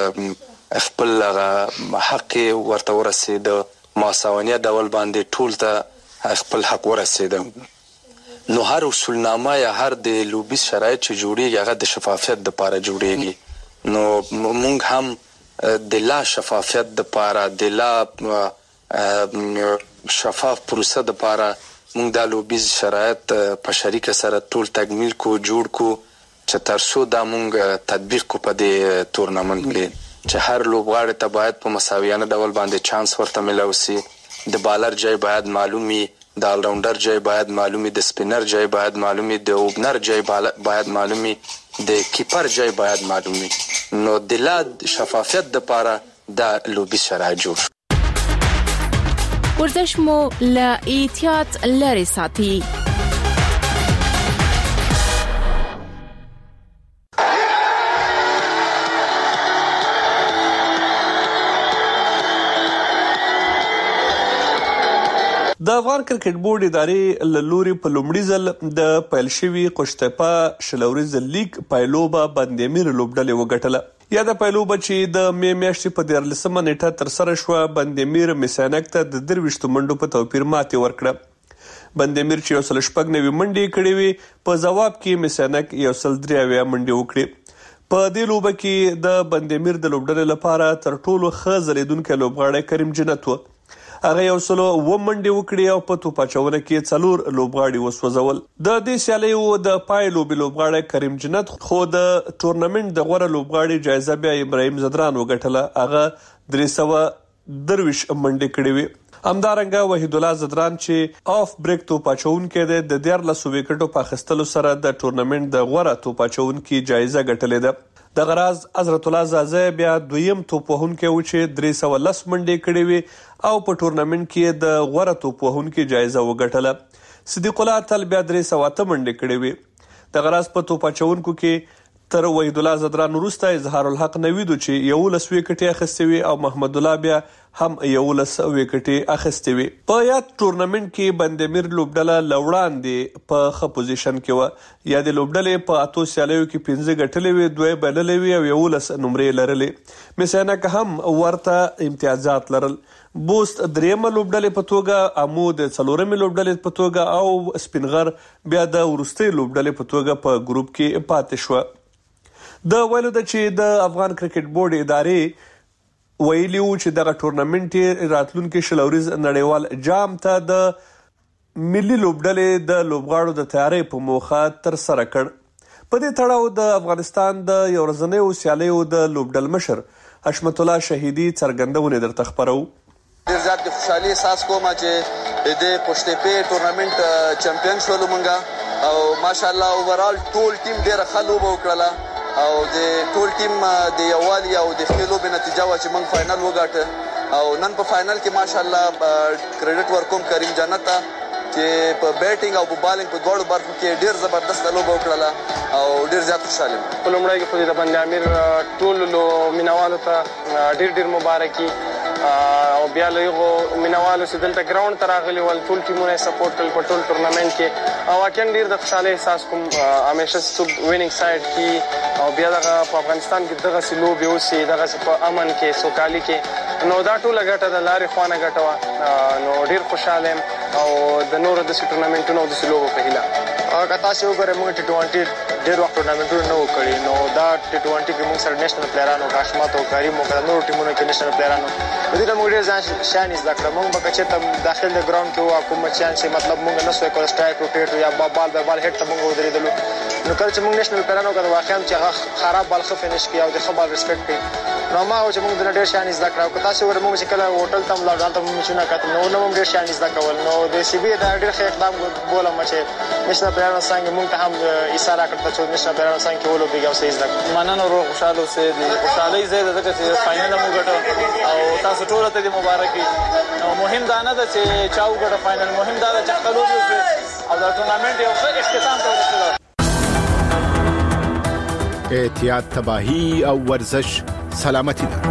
خپل هغه حق ورته ورسېده، ماساونیه ډول باندې ټول ته خپل حق ورسېده. نو هر اصولنامه یا هر د لوبیس شرایط چې جوړیږي هغه د شفافیت دپاره جوړیږي. نو مونږ هم د لا شفافیت دپاره، د لا شفاف پروسه دپاره مونږ دا لوبیز شرایط په شریکه سره ټول تکمیل کو، جوړ کو چې تر څو دا مونږ تطبیق کو په دې تورنمنت کې چې هر لوبغاړي ته باید په مساویانه ډول باندې چانس ورته ملو سي. د بالر جای باید معلومي، د آلراونډر جای باید معلومي، د سپینر جای باید معلومي، د اوپنر جای باید معلومي، د کیپر جای باید معلومي. نو د لا شفافیت دپاره دا لوبي شرایط جوړ شو.
ورزش مو له احتیاط لرې ساتي.
د افغان کرکټ بورډ ادارې له لوري په لومړي ځل د پیل شوي قشتپه شلوريز لیګ پایلوبه بندیمیر لوبډلې وګټله. یا د پایلوبه چې د می میاشتې په دیارلسمه نیټه ترسره شوه بندیمیر میسانک ته د درویشتو منډو په توپیر ماتې ورکړه. بندیمیر چې یو سل شپږ نوي منډې کړې وي په ځواب کې میسانک یو سل درې اویا منډې وکړې. په دې لوبه کې د بندیمیر د لوبډلې لپاره تر ټولو ښه ځلېدونکی لوبغاړی کریم جنت و. هغه یو سل اووه منډې وکړې او په توپ اچونه کې څلور لوبغاړي وسوځول. د دې سیالیو د پای لوبې لوبغاړی کریم جنت خو د ټورنمنټ د غوره لوبغاړي جایزه بیا ابراهیم زدران وګټله. هغه درې سوه درویش منډې کړې وې. همدارنګه وحید الله زدران چې آف بریک توپ اچونکی دی د دیارلسو وکټو په اخیستلو سره د ټورنمنټ د غوره توپ اچونکي جایزه ګټلې ده. دغه راز حضرت الله زازه بیا دویم توپ وهونکی و چې درې سوه لس منډې کړې وې او په ټورنمنټ کې د غوره توپ وهونکي جایزه وګټله. صدیق الله تل بیا درې سوه اته منډې کړې وې. دغه راز په توپ اچونکو کې تر وحید الله زدران وروسته اظهار الحق نویدو چې یولس وکټې اخیستې وې او محمد الله بیا هم یولس وکټې اخیستې وې. په یاد ټورنمنټ کې بندیمیر لوبډله له وړاندې په ښه پوزیشن کې وه. یا د لوبډلې په اتو سیالیو کې پنځه ګټلې وې، دوی بللې وې او یولس نمرې لرلې. میسانک هم ورته امتیازات لرل. بوست دریمه لوبډلې په توګه، امو د څلورمې لوبډلې په توګه او سپینغر بیا د وروستۍ لوبډلې په توګه په ګروپ کې پاتې شوه. د ویلو ده چې د افغان کرکټ بورډ ادارې ویلي وو چې دغه ټورنمنټ راتلونکي شلوریز نړیوال جام ته د ملي لوبډلې د لوبغاړو د تیاری په موخه ترسره کړ. په دې تړاو د افغانستان د یو ورځنیو سیالیو د لوبډل مشر حشمت الله شهیدي څرګندونه درته خبرو.
ډېر زیات د خوشحالي احساس کوم چې د پښتپې ټورنمنټ چمپیون شولو مونږه او ماشاءالله اوورال ټول ټیم ډېره ښه لوبه وکړله او د ټول ټیم د یووالي او د ښې لوبې نتیجه وه چې موږ فاینل وګاټه. او نن په فاینل کې ماشاءالله کریډټ ورکوم کریم جنت ته چې په بیټینګ او په بالینګ په دواړو برخو کې ډېر زبردست لوبه وکړله او ډېر زیات خوشحال یم.
په لومړی کې خو د بند امیر ټولو مینوالو ته ډېر ډېر مبارکي او بیا له هغو مینوالو چې دلته ګراوند ته راغلي ول ټول ټیمونه یې سپورټ کړل په ټول ټورنمنټ کې او واقعا ډېر د خوشحالۍ احساس کوم. همیشه څوک ویننګ سایډ کې او بیا دغه په افغانستان کې دغسې لوبې وسي دغسې په امن کې سوکالي کې نو دا ټوله ګټه د لارې خوا نه ګټه وه. نو ډېر خوشحاله یم او د نورو داسې ټورنمنټونو او داسې لوبو په هیله. که تاسې وګورئ موږ ټي ټوینټي ډېر وخت ټورنمنټونه نه وو کړي نو دا ټي ټوینټي کې موږ سره نیشنل پلیران وو کاشمات او کریم وو که نورو ټیمونو کې نیشنل پلیران وو. په دې ته موږ ډېر ځان شیان زده کړه. موږ به که چېرته داخل د ګراونډ کې وو کوم بچیان چې مطلب موږ نه سوی کولی سټرایک روټیټ یا بال به بال هیډ ته موږ ودرېدلو نو کله چې موږ نیشنل پلیران وکړو واقعا چې هغه خراب بال ښه فینش کړي او د ښه بال ریسپیکټ کړي نو ما و چې موږ دنه ډېر شیان زده کړه. او که تاسې وګورئ موږ چې کله هوټل ته هم ولاړو هلته مو میچونه کتل نو نه هم ډېر شیان زده کول. نو د سی بي دا ډېر ښه اقدام بولم چې نیشنل پلیرانو څنګه موږ ته هم ایساره کړه چې نیشنل پلیرانو څنګه کې ولوبېږي او څه زده کړو.
مننه روغ خوشحاله اوسئ. د خوشحالۍ ځای ده ځکه چې فاینل مو ګټه او تاسو ټولو ته دې مبارکي. نو مهم دا نه ده چې چا وګټه فاینل، مهم دا ده چې ښه لوبې وکړي او دا ټورنمنټ یو ښه اختتام ته ورسېده.
احتیاط، تباهي او ورزش سلامتی ده.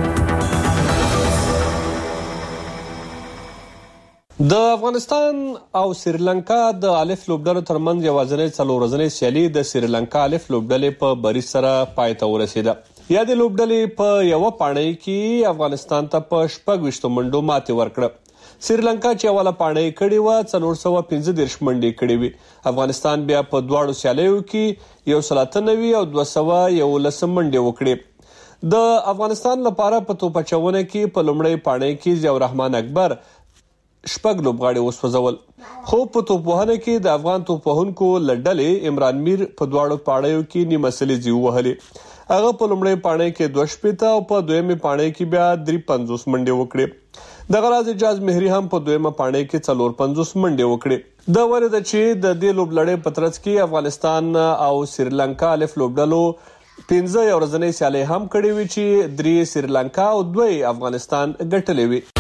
د افغانستان او سریلانکا د الف لوبډلو ترمنځ یوازینۍ څلور ورځنۍ سیالي د سریلانکا الف لوبډلې په بریز سره پای ته ورسېده. یا د لوبډلې په یوه پاڼۍ کې افغانستان ته په شپږ ویشتو منډو ماتې ورکړه. سریلانکا چې اوله پاڼۍ کړې وه څلور سوه پنځه دېرش منډې کړې وې. افغانستان بیا په دواړو سیالیو کې یو سل اته نوي او دوه سوه یولس منډې وکړې. د افغانستان لپاره په توپ اچونه کې په لومړۍ پاڼۍ کې ضیاء الرحمن اکبر شپږ لوبغاړي وسوځول، خو په توپ وهنه کې د افغان توپ وهونکو له ډلې عمران میر په دواړو پاڼیو کې نیمه سلیزې ووهلې. هغه په لومړۍ پاڼۍ کې دوه شپېته او په دویمې پاڼۍ کې بیا درې پنځوس منډې وکړې. دغه راز اجاز مهري هم په دویمه پاڼۍ کې څلور پنځوس منډې وکړې. دا ویل ده چې د دې لوبلړۍ په ترڅ کې افغانستان او سریلانکا الف لوبډلو پنځه یو ورځنۍ سیالۍ هم کړې وې چې درې سریلانکا او دوی افغانستان ګټلې وې.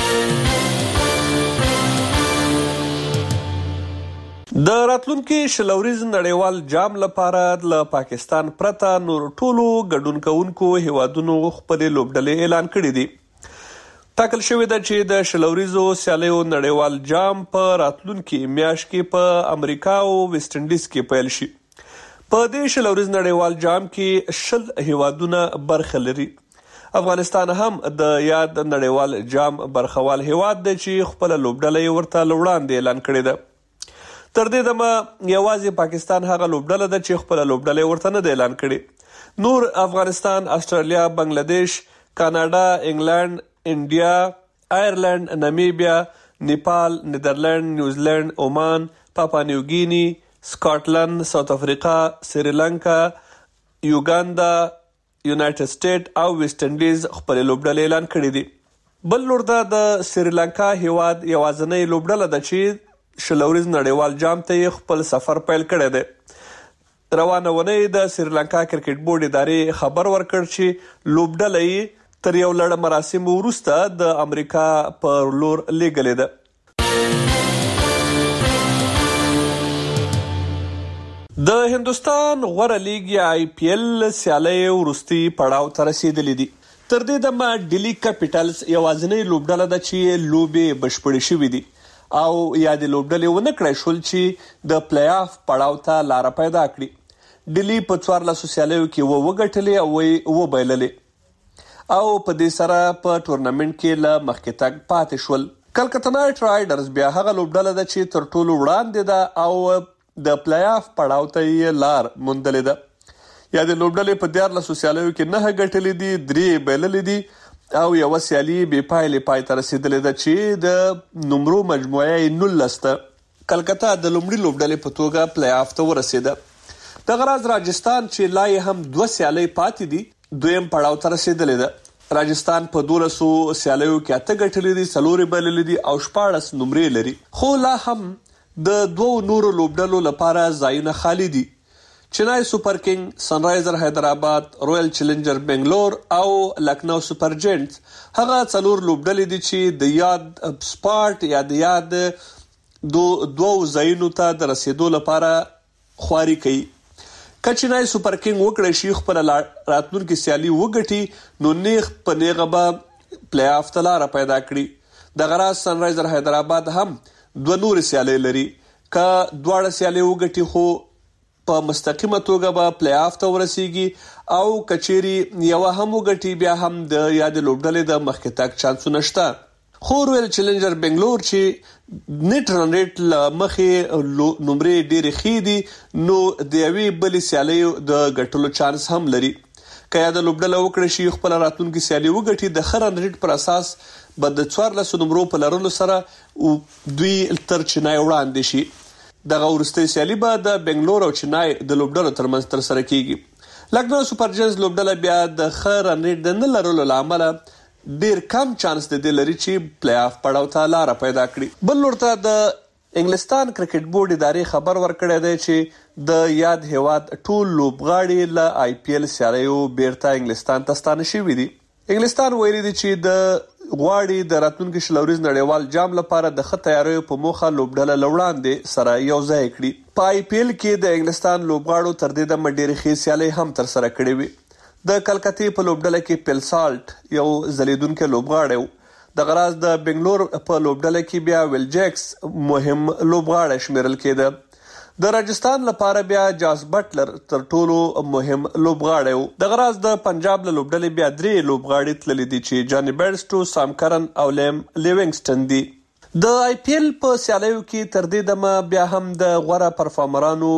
د راتلونکي شلوریز نړیوال جام لپاره له پاکستان پرته نور ټولو ګډون کوونکو هیوادونو خپلې لوبډلې اعلان کړې دي. ټاکل شوې ده چې د شلوریزو سیالیو نړیوال جام په راتلونکي میاشت کې په امریکا او ویسټ انډیز کې پیل شي. په دې شلوریز نړیوال جام کې شل هیوادونه برخه لري. افغانستان هم د یاد نړیوال جام برخوال هیواد دی چې خپل لوبډله ورته لوړاندې اعلان کړې ده. تر دې دمه یوازې پاکستان هغه لوبډله ده چې خپل لوبډله ورته نه اعلان کړي. نور افغانستان، استرالیا، بنگلاديش، کاناډا، انګلند، انډیا، آیرلند، نامیبیا، نیپال، نیدرلند، نیوزیلند، عمان، پاپا نیوګینی، سکاټلند، ساوث افریقا، سریلانکا، یوګاندا، یونایټډ سټیټ او ویسټ انډیز خپل لوبډله اعلان کړي دي. بل لور د سریلانکا هیواد یوازینی لوبډله ده چې شلوریز نړیوال جام ته خپل سفر پیل کړی دی. روانه ونې د سریلانکا کرکټ بورډ ادارې خبر ورکړ چې لوبډله یې تر یو لړ مراسم وروسته د امریکا پر لور لیږلې ده. د هندوستان غوره لیګ یا آی پی ایل سیالۍ وروستي پړاو ته رسیدلې دي. تر دې دمه ډیلی کیپیټلز یوازینی لوبډله ده چې لوبې بشپړې شوې دي او یا د لوبډلې ونه کړای شول چې د پلی آف پړاو ته لار پیدا کړي. ډیلی په څوارلسو سیالیو کې و وګټلې او و وبایللې او په دې سره په ټورنمنټ کې له مخکې تګ پاتې شول. کلکته نایټ رایډرز بیا هغه لوبډله ده چې تر ټولو وړاندې ده او د پلی آف پړاو ته یې لار موندلې ده. یا د لوبډلې په دیارلسو سیالیو کې نه ګټلې دي، درې بایللې دي او یو سیالي بې پایلې پای ته رسیدلې ده چې د نمرو مجموعه یې نولس ده. کلکته د لومړي لوبډلې په توګه پلی آف ته ورسېده. دغه راز راجستان چې لا یې هم دوه سیالۍ پاتې دي دویم پړاو ته رسیدلې ده. راجستان په دولسو سیالیو کې اته ګټلې دي، څلورې بایللې دي او شپاړس نمرې لري. خو لا هم د دوو نورو لوبډلو لپاره ځایونه خالي دي. چنای سپر کنگ، سنرایزر حیدرآباد، رویل چیلنجر بنگلور او لکنو سپر جینټس هغه څلور لوبډلې دي چې د یاد سپارټ یا د یاد دو دوو ځایونو ته د رسیدو لپاره خواري کوي. که چنای سپر کنگ وکړي شي خپل راتلونکي سیالي وګټي نو نیغ په نیغه به پلی آف ته لاره پیدا کړي. دغه راز سنرایزر حیدرآباد هم دوه نور سیالۍ لري. که دواړه سیالۍ وګټي خو په مستقیمه توګه به پلی آف ته ورسیږي او کچيري یو هم وګټي بیا هم د یاد لوبډلې د مخکې تک چانسونه شته. خو رویل چیلنجر بنگلور چې نیټ رن ریټ له مخې نمرې ډېرې ښې دي نو د یوې بلې سیالۍ د ګټلو چانس هم لري. که یاد لوبډله وکړي شي خپل راتلونکي سیالي وګټي د ښه رن ریټ پر اساس به د څوارلسو نمرو په لرلو سره دوی تر چنای وړاندې شي. دغه وروستۍ سیالي به د بنگلور او چنای د لوبډلو ترمنځ ترسره کیږي. لکنو سپر جینز لوبډله بیا د ښه رن ریټ د نه لرلو له امله ډیر کم چانس د دې لري چې پلی آف پړاو ته لاره پیدا کړي. بل لور ته د انګلستان کرکټ بورډ ادارې خبر ورکړی دی چې د یاد هیواد ټول لوبغاړي له آی پی ایل سیالیو بیرته انګلستان ته ستانه شوي دي. انګلستان ویلي دي چې د غواړي د راتلونکي شلوریز نړیوال جام لپاره د ښه تیاریو په موخه لوبډله له وړاندې سره یو ځای کړي. په آی پی ایل کې د انګلستان لوبغاړو تر دې دمه ډېرې ښې سیالۍ هم ترسره کړې وي. د کلکتې په لوبډله کې پیل سالټ یو ځلیدونکی لوبغاړی و. دغه راز د بنگلور په لوبډله کې بیا ویل جیکس مهم لوبغاړی شمیرل کېده. د راجستان لپاره بیا جاس بټلر تر ټولو مهم لوبغاړی و. دغه راز د پنجاب له لوبډلې بیا درې لوبغاړي تللي دي چې جاني بیرسټو، سام کرن او لیم لیوینګسټن دي. د آی پی ایل په سیالیو کې تر دې دمه بیا هم د غوره پرفارمرانو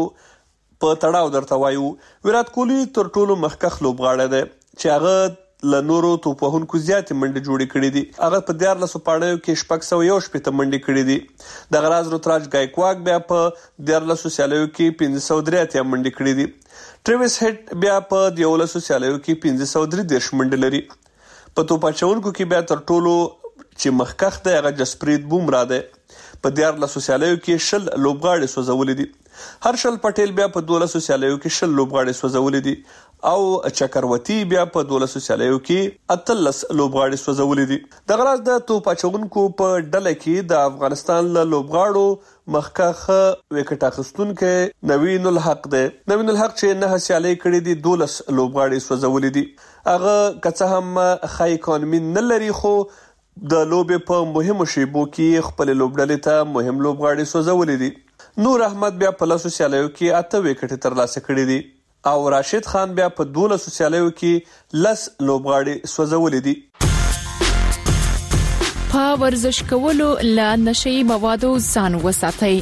په تړاو درته وایو. ویرات کوهلي تر ټولو مخکښ لوبغاړی دی چې هغه له نورو توپوهونکو زیاتې منډې جوړې کړې دي. هغه په دیارلسو پاڼیو کې شپږ سوه یو شپېته منډې کړې دي. دغه راز روتراج ګایکواډ بیا په دیارلسو سیالیو کې پنځه سوه درې اتیا منډې کړې دي. ټریویس هیډ بیا په دیولسو سیالیو کې پنځه سوه درې دېرش منډې لري. په توپ اچونکو کې بیا تر ټولو چې مخکښ دی هغه جسپریت بومرا دی. په دیارلسو سیالیو کې شل لوبغاړي سوځولي دي. هرشل پټیل بیا په دولسو سیالیو کې شل لوبغاړي سوځولي دي او چکروتی بیا په دولسو سیالیو کې اتلس لوبغاړي سوځولي دي. دغه راز د توپ اچونکو په ډله کې د افغانستان له لوبغاړو مخکښ وکټ اخیستونکی نوین الحق دی. نوین الحق چې نه سیالۍ کړې دي دولس لوبغاړي سوځولي دي. هغه که څه هم ښه اکانومي نه لري خو د لوبې په مهمو شیبو کې خپل لوبډلې ته مهم لوبغاړي سوځولې دي. نور احمد بیا په لاسو سیالیو کې اته وکټې ترلاسه کړې دي او راشد خان بیا په دولسو سیالیو کې لس لوبغاړي سوځولې دي.
په ورزش کولو له نشئی موادو ځان وساتئ.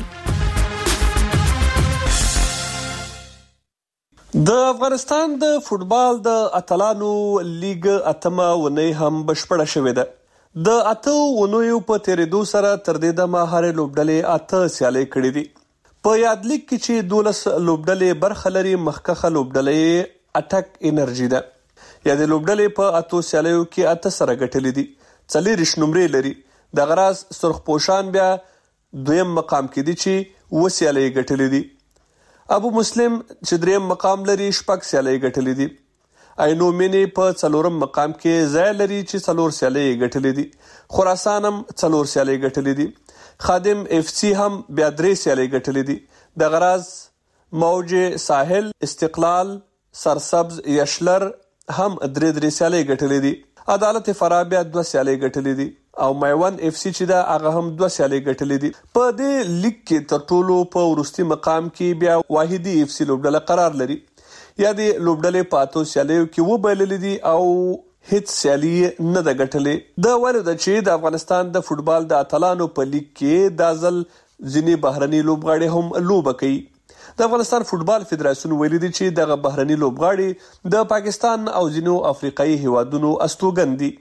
د افغانستان د فوټبال د اتلانو لیګ اتمه ونې هم بشپړه شوې ده. د اته ونیو په تیریدو سره تر دې دمه هرې لوبډلې اته سیالۍ کړې دي. په یاد لیګ کې چې دولس لوبډلې برخه لري، مخکخه لوبډلې اټک انرژي ده. یا د لوبډلې په اتو سیالیو کې اته سره ګټلې دي، څلېرویشت نمرې لري. د غراز سرخپوشان بیا دویم مقام کې دي چې اوه سیالۍ ګټلې دي. ابو مسلم چې دریم مقام لري شپږ سیالۍ ګټلې دي. عینو مینې په څلورم مقام کې ځای لري چې څلور سیالۍ ګټلې دي. خراسان هم څلور سیالۍ ګټلې دي. خادم اف سی هم بیا درې سیالۍ ګټلې دي. د غراز، موج ساحل، استقلال، سرسبز، یشلر هم درې درې سیالۍ ګټلې دي. عدالت فراه بیا دوه سیالۍ ګټلې دي او میوند اف سی چې دا هغه هم دوه سیالۍ ګټلې دي. په دې لیګ کې تر ټولو په وروستي مقام کې بیا واحدي اف سی لوبډله قرار لري. یا د لوبډلې په اتو سیالیو کې وبایللې دي او هیڅ سیالي نه ده ګټلې. دا ویل ده چې د افغانستان د فوټبال د اتلانو په لیګ کې دا ځل ځینې بهرني لوبغاړي هم لوبه کوي. د افغانستان فوټبال فدراسیون ویلي دي چې دغه بهرني لوبغاړي د پاکستان او ځینو افریقایي هیوادونو استوګن دي.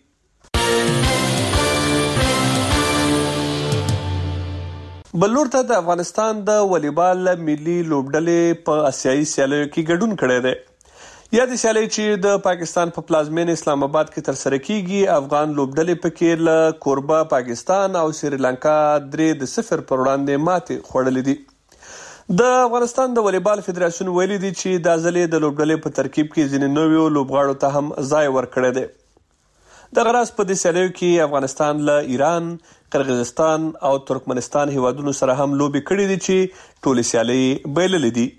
بلور ته د افغانستان د والیبال ملي لوبډلې په آسیایي سیالیو کې ګډون کړی دی. یا د سیالۍ چې د پاکستان په پلازمین اسلام آباد کې ترسره کیږي، افغان لوبډلې پکې له کوربه پاکستان او سریلانکا درې د صفر پر وړاندې ماتې خوړلې دي. د افغانستان د والیبال فدراسیون ویلي دي چې دا ځلې د لوبډلې په ترکیب کې ځینې نویو لوبغاړو ته هم ځای ورکړی دی. د غراز په دې سیالیو کې افغانستان له ایران، قرغیزستان او ترکمنستان هیوادونو سره هم لوبې کړې دي چې ټولې سیالۍ بایللې دي.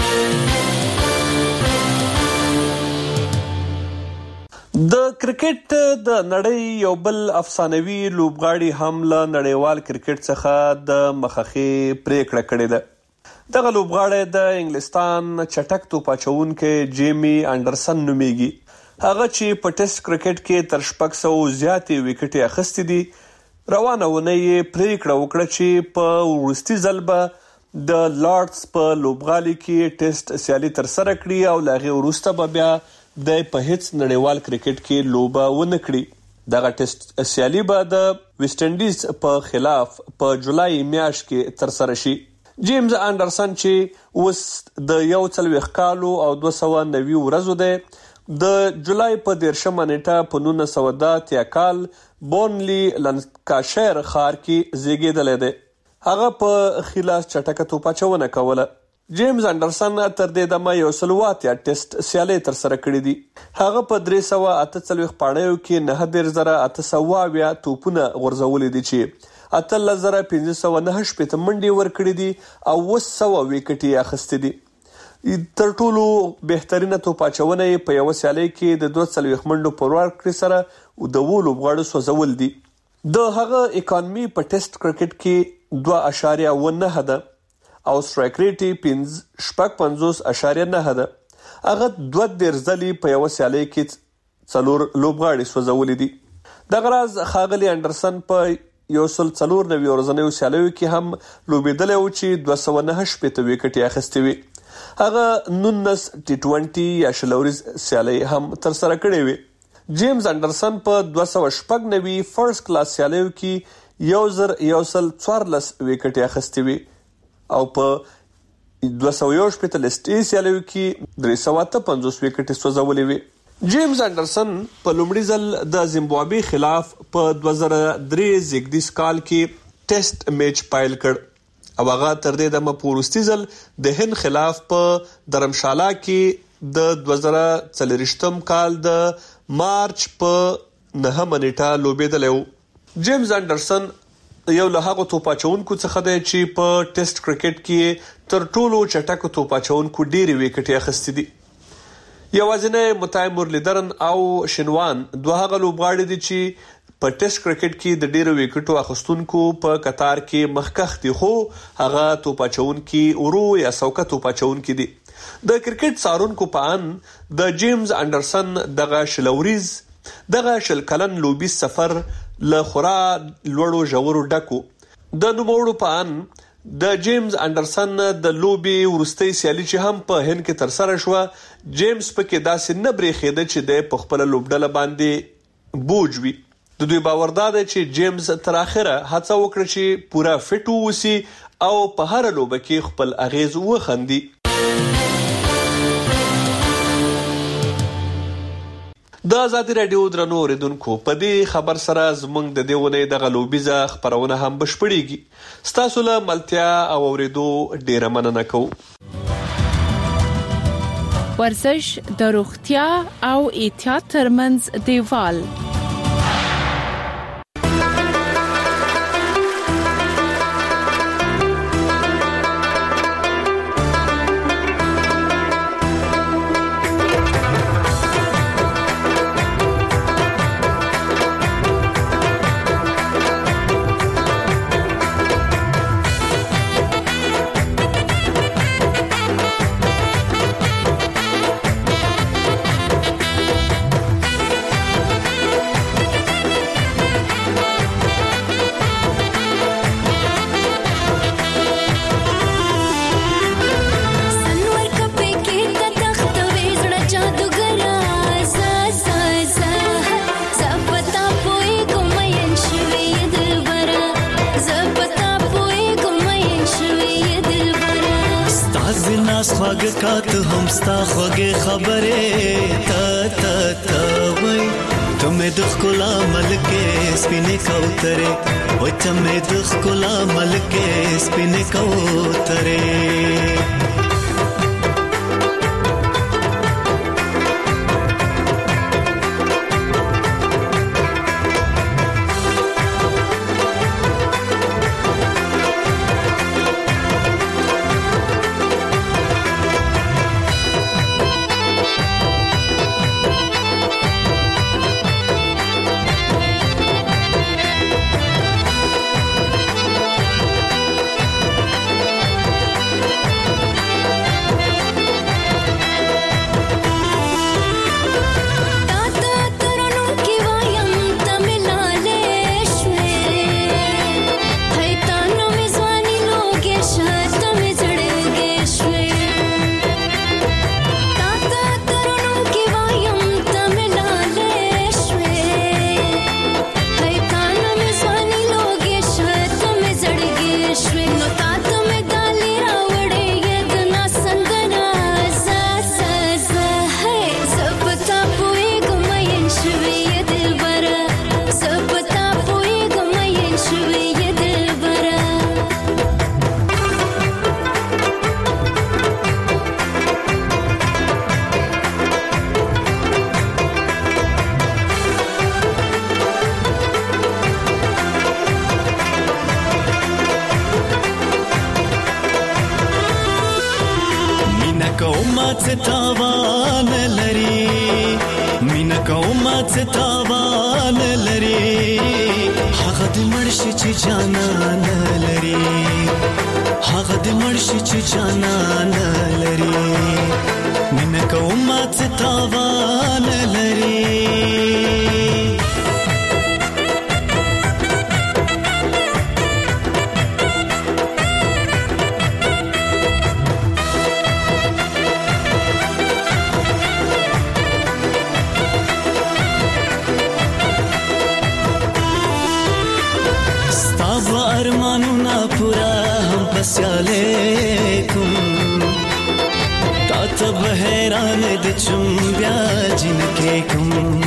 د کرکټ د نړۍ یو بل افسانوي لوبغاړي هم له نړیوال کرکټ څخه د مخخې پریکړه کړې ده. دغه لوبغاړی د انګلستان چټک توپ اچوونکی جیمی انډرسن نومیږي. هغه چې په ټیسټ کرکټ کې تر شپږ سوه زیاتې وکټې اخیستې دي. روانه اونۍ یې پریکړه وکړه چې په وروستي ځل به د لارډز په لوبغالي کې ټیسټ سیالي ترسره کړي او له هغې وروسته به بیا د په هیڅ نړیوال کرکټ کې لوبه ونه کړي. دغه ټیسټ سیالي به د ویسټ انډیز په خلاف په جولای میاشت کې ترسره شي. جیمز انډرسن چې اوس د یو څلوېښت کالو او دوه سوه نوي ورځو دی، د جولای په دیرشمه نیټه په نولس سوه دوه اتیا کال بورنلی لنکاشایر ښار کې زیږېدلی دی. هغه په خلاص چټکه توپ اچونه کوله. جیمز انډرسن تر دې دمه یو سل اوه اتیا ټیسټ سیالۍ ترسره کړې دي. هغه په درې سوه اته څلوېښت پاڼیو کې نهه دېرش زره اته سوه اویا توپونه غورځولي دي چې اتلس زره پنځه سوه نهه شپېته منډې ورکړې دي او اوه سوه وکټې اخیستې دي. تر ټولو بهترینه توپ اچونه یې په یوه سیالۍ کې د دوه څلوېښت منډو په ورکړې سره د اوو لوبغاړو سوځول دي. د هغه اکانومي په ټیسټ کرکټ کې دوه اشاریه اوه نهه ده او سټرایک ریټ یې شپږ پنځوس اشاریه نهه ده. هغه دوه دېرش ځلې په یوه سیالۍ کې څلور لوبغاړي سوځولي دي. دغه راز ښاغلي انډرسن په یو سل څلور نوي ورځنیو سیالیو کې هم لوبېدلی و چې دوه سوه نهه شپېته وکټې اخیستې وي. هغه نولس ټي ټونټي یا شل اوریز سیالۍ هم ترسره کړې وې. جیمز انډرسن په دوه سوه شپږ نوي فرست کلاس سیالیو کې یو زر یو سل څوارلس وکټې اخیستې وي او په دوه سوه یو شپېته لیسټي سیالیو کې درې سوه اته پنځوس وکټې سوځولې وې. جیمز انډرسن په لومړي ځل د زیمبابوې خلاف په دوه زره درې زیږدیز کال کې ټیسټ میچ پایل کړ او هغه تر دې دمه په وروستي ځل د هند خلاف په درمشالا کې د دوه زره څلوېښتم کال د مارچ په نهمه نیټه لوبېدلی و. جیمز انډرسن یو له هغو توپ اچوونکو څخه دی چې په ټیسټ کرکټ کې تر ټولو چټکو توپ اچوونکو ډېرې وکټې اخیستې دي. یوازینی متای مرلیدرن او شنوان دوه هغه لوبغاړي دي چې په ټیسټ کرکټ کې د ډیرو وکټو اخیستونکو په قطار کې مخکخ دي، خو هغه توپ اچونکي ورو یا سوکه توپ اچونکي دي. د کرکټ څارونکو په ان د جیمز انډرسن دغه شلوریز دغه شل کلن لوبي سفر له خورا لوړو ژورو ډکو. د نوموړو په ان د جیمز انډرسن د لوبي ورستۍ سیالي چې هم په هند کې تر سره شو، جیمز پکې داسې نه برېښېده چې د په خپل لوبډله باندې بوج وي. د دوی باور دا دی چې جیمز تر اخره هڅه وکړي چې پورا فټ ووسی او په هر لوبه کې خپل اغیز وخندي. د آزادي رادیو درنو اوریدونکو، په دې خبر سره زموږ د دې ونې دغه لوبیزه خبرونه هم بشپړیږي. ستاسو له ملتیا او اوریدو ډیره مننه کوو.
ورزش د روغتیا او احتیاط ترمنځ دیوال.
کات هم ستا خوږې خبرې تا تا تا وای ته مې د ښکلا ملکې سپینې کوترې وای ته مې د ښکلا ملکې سپینې کوترې. تاوان لري مینا کومه څه تاوان لري هغه د مرشي چې جانان لري هغه د مرشي چې جانان لري مینا کومه څه تاوان لري. ارمانونا پورا هم پسیالیکم تا تب حیران د چم بیا جنکې کوم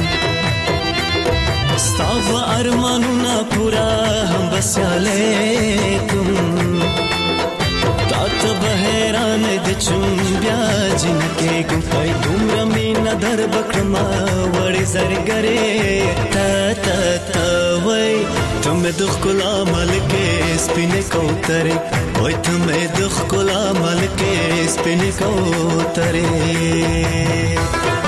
ستاب ارمانونا پورا هم پسیالیکم تا تب حیران د چم بیا جنکې کوم پای دومره مینا در بکرما وړي زرګره تا تا تا وای تمه د ښکلا ملکې سپینې کوترې وای تمه د ښکلا ملکې سپینې کوترې.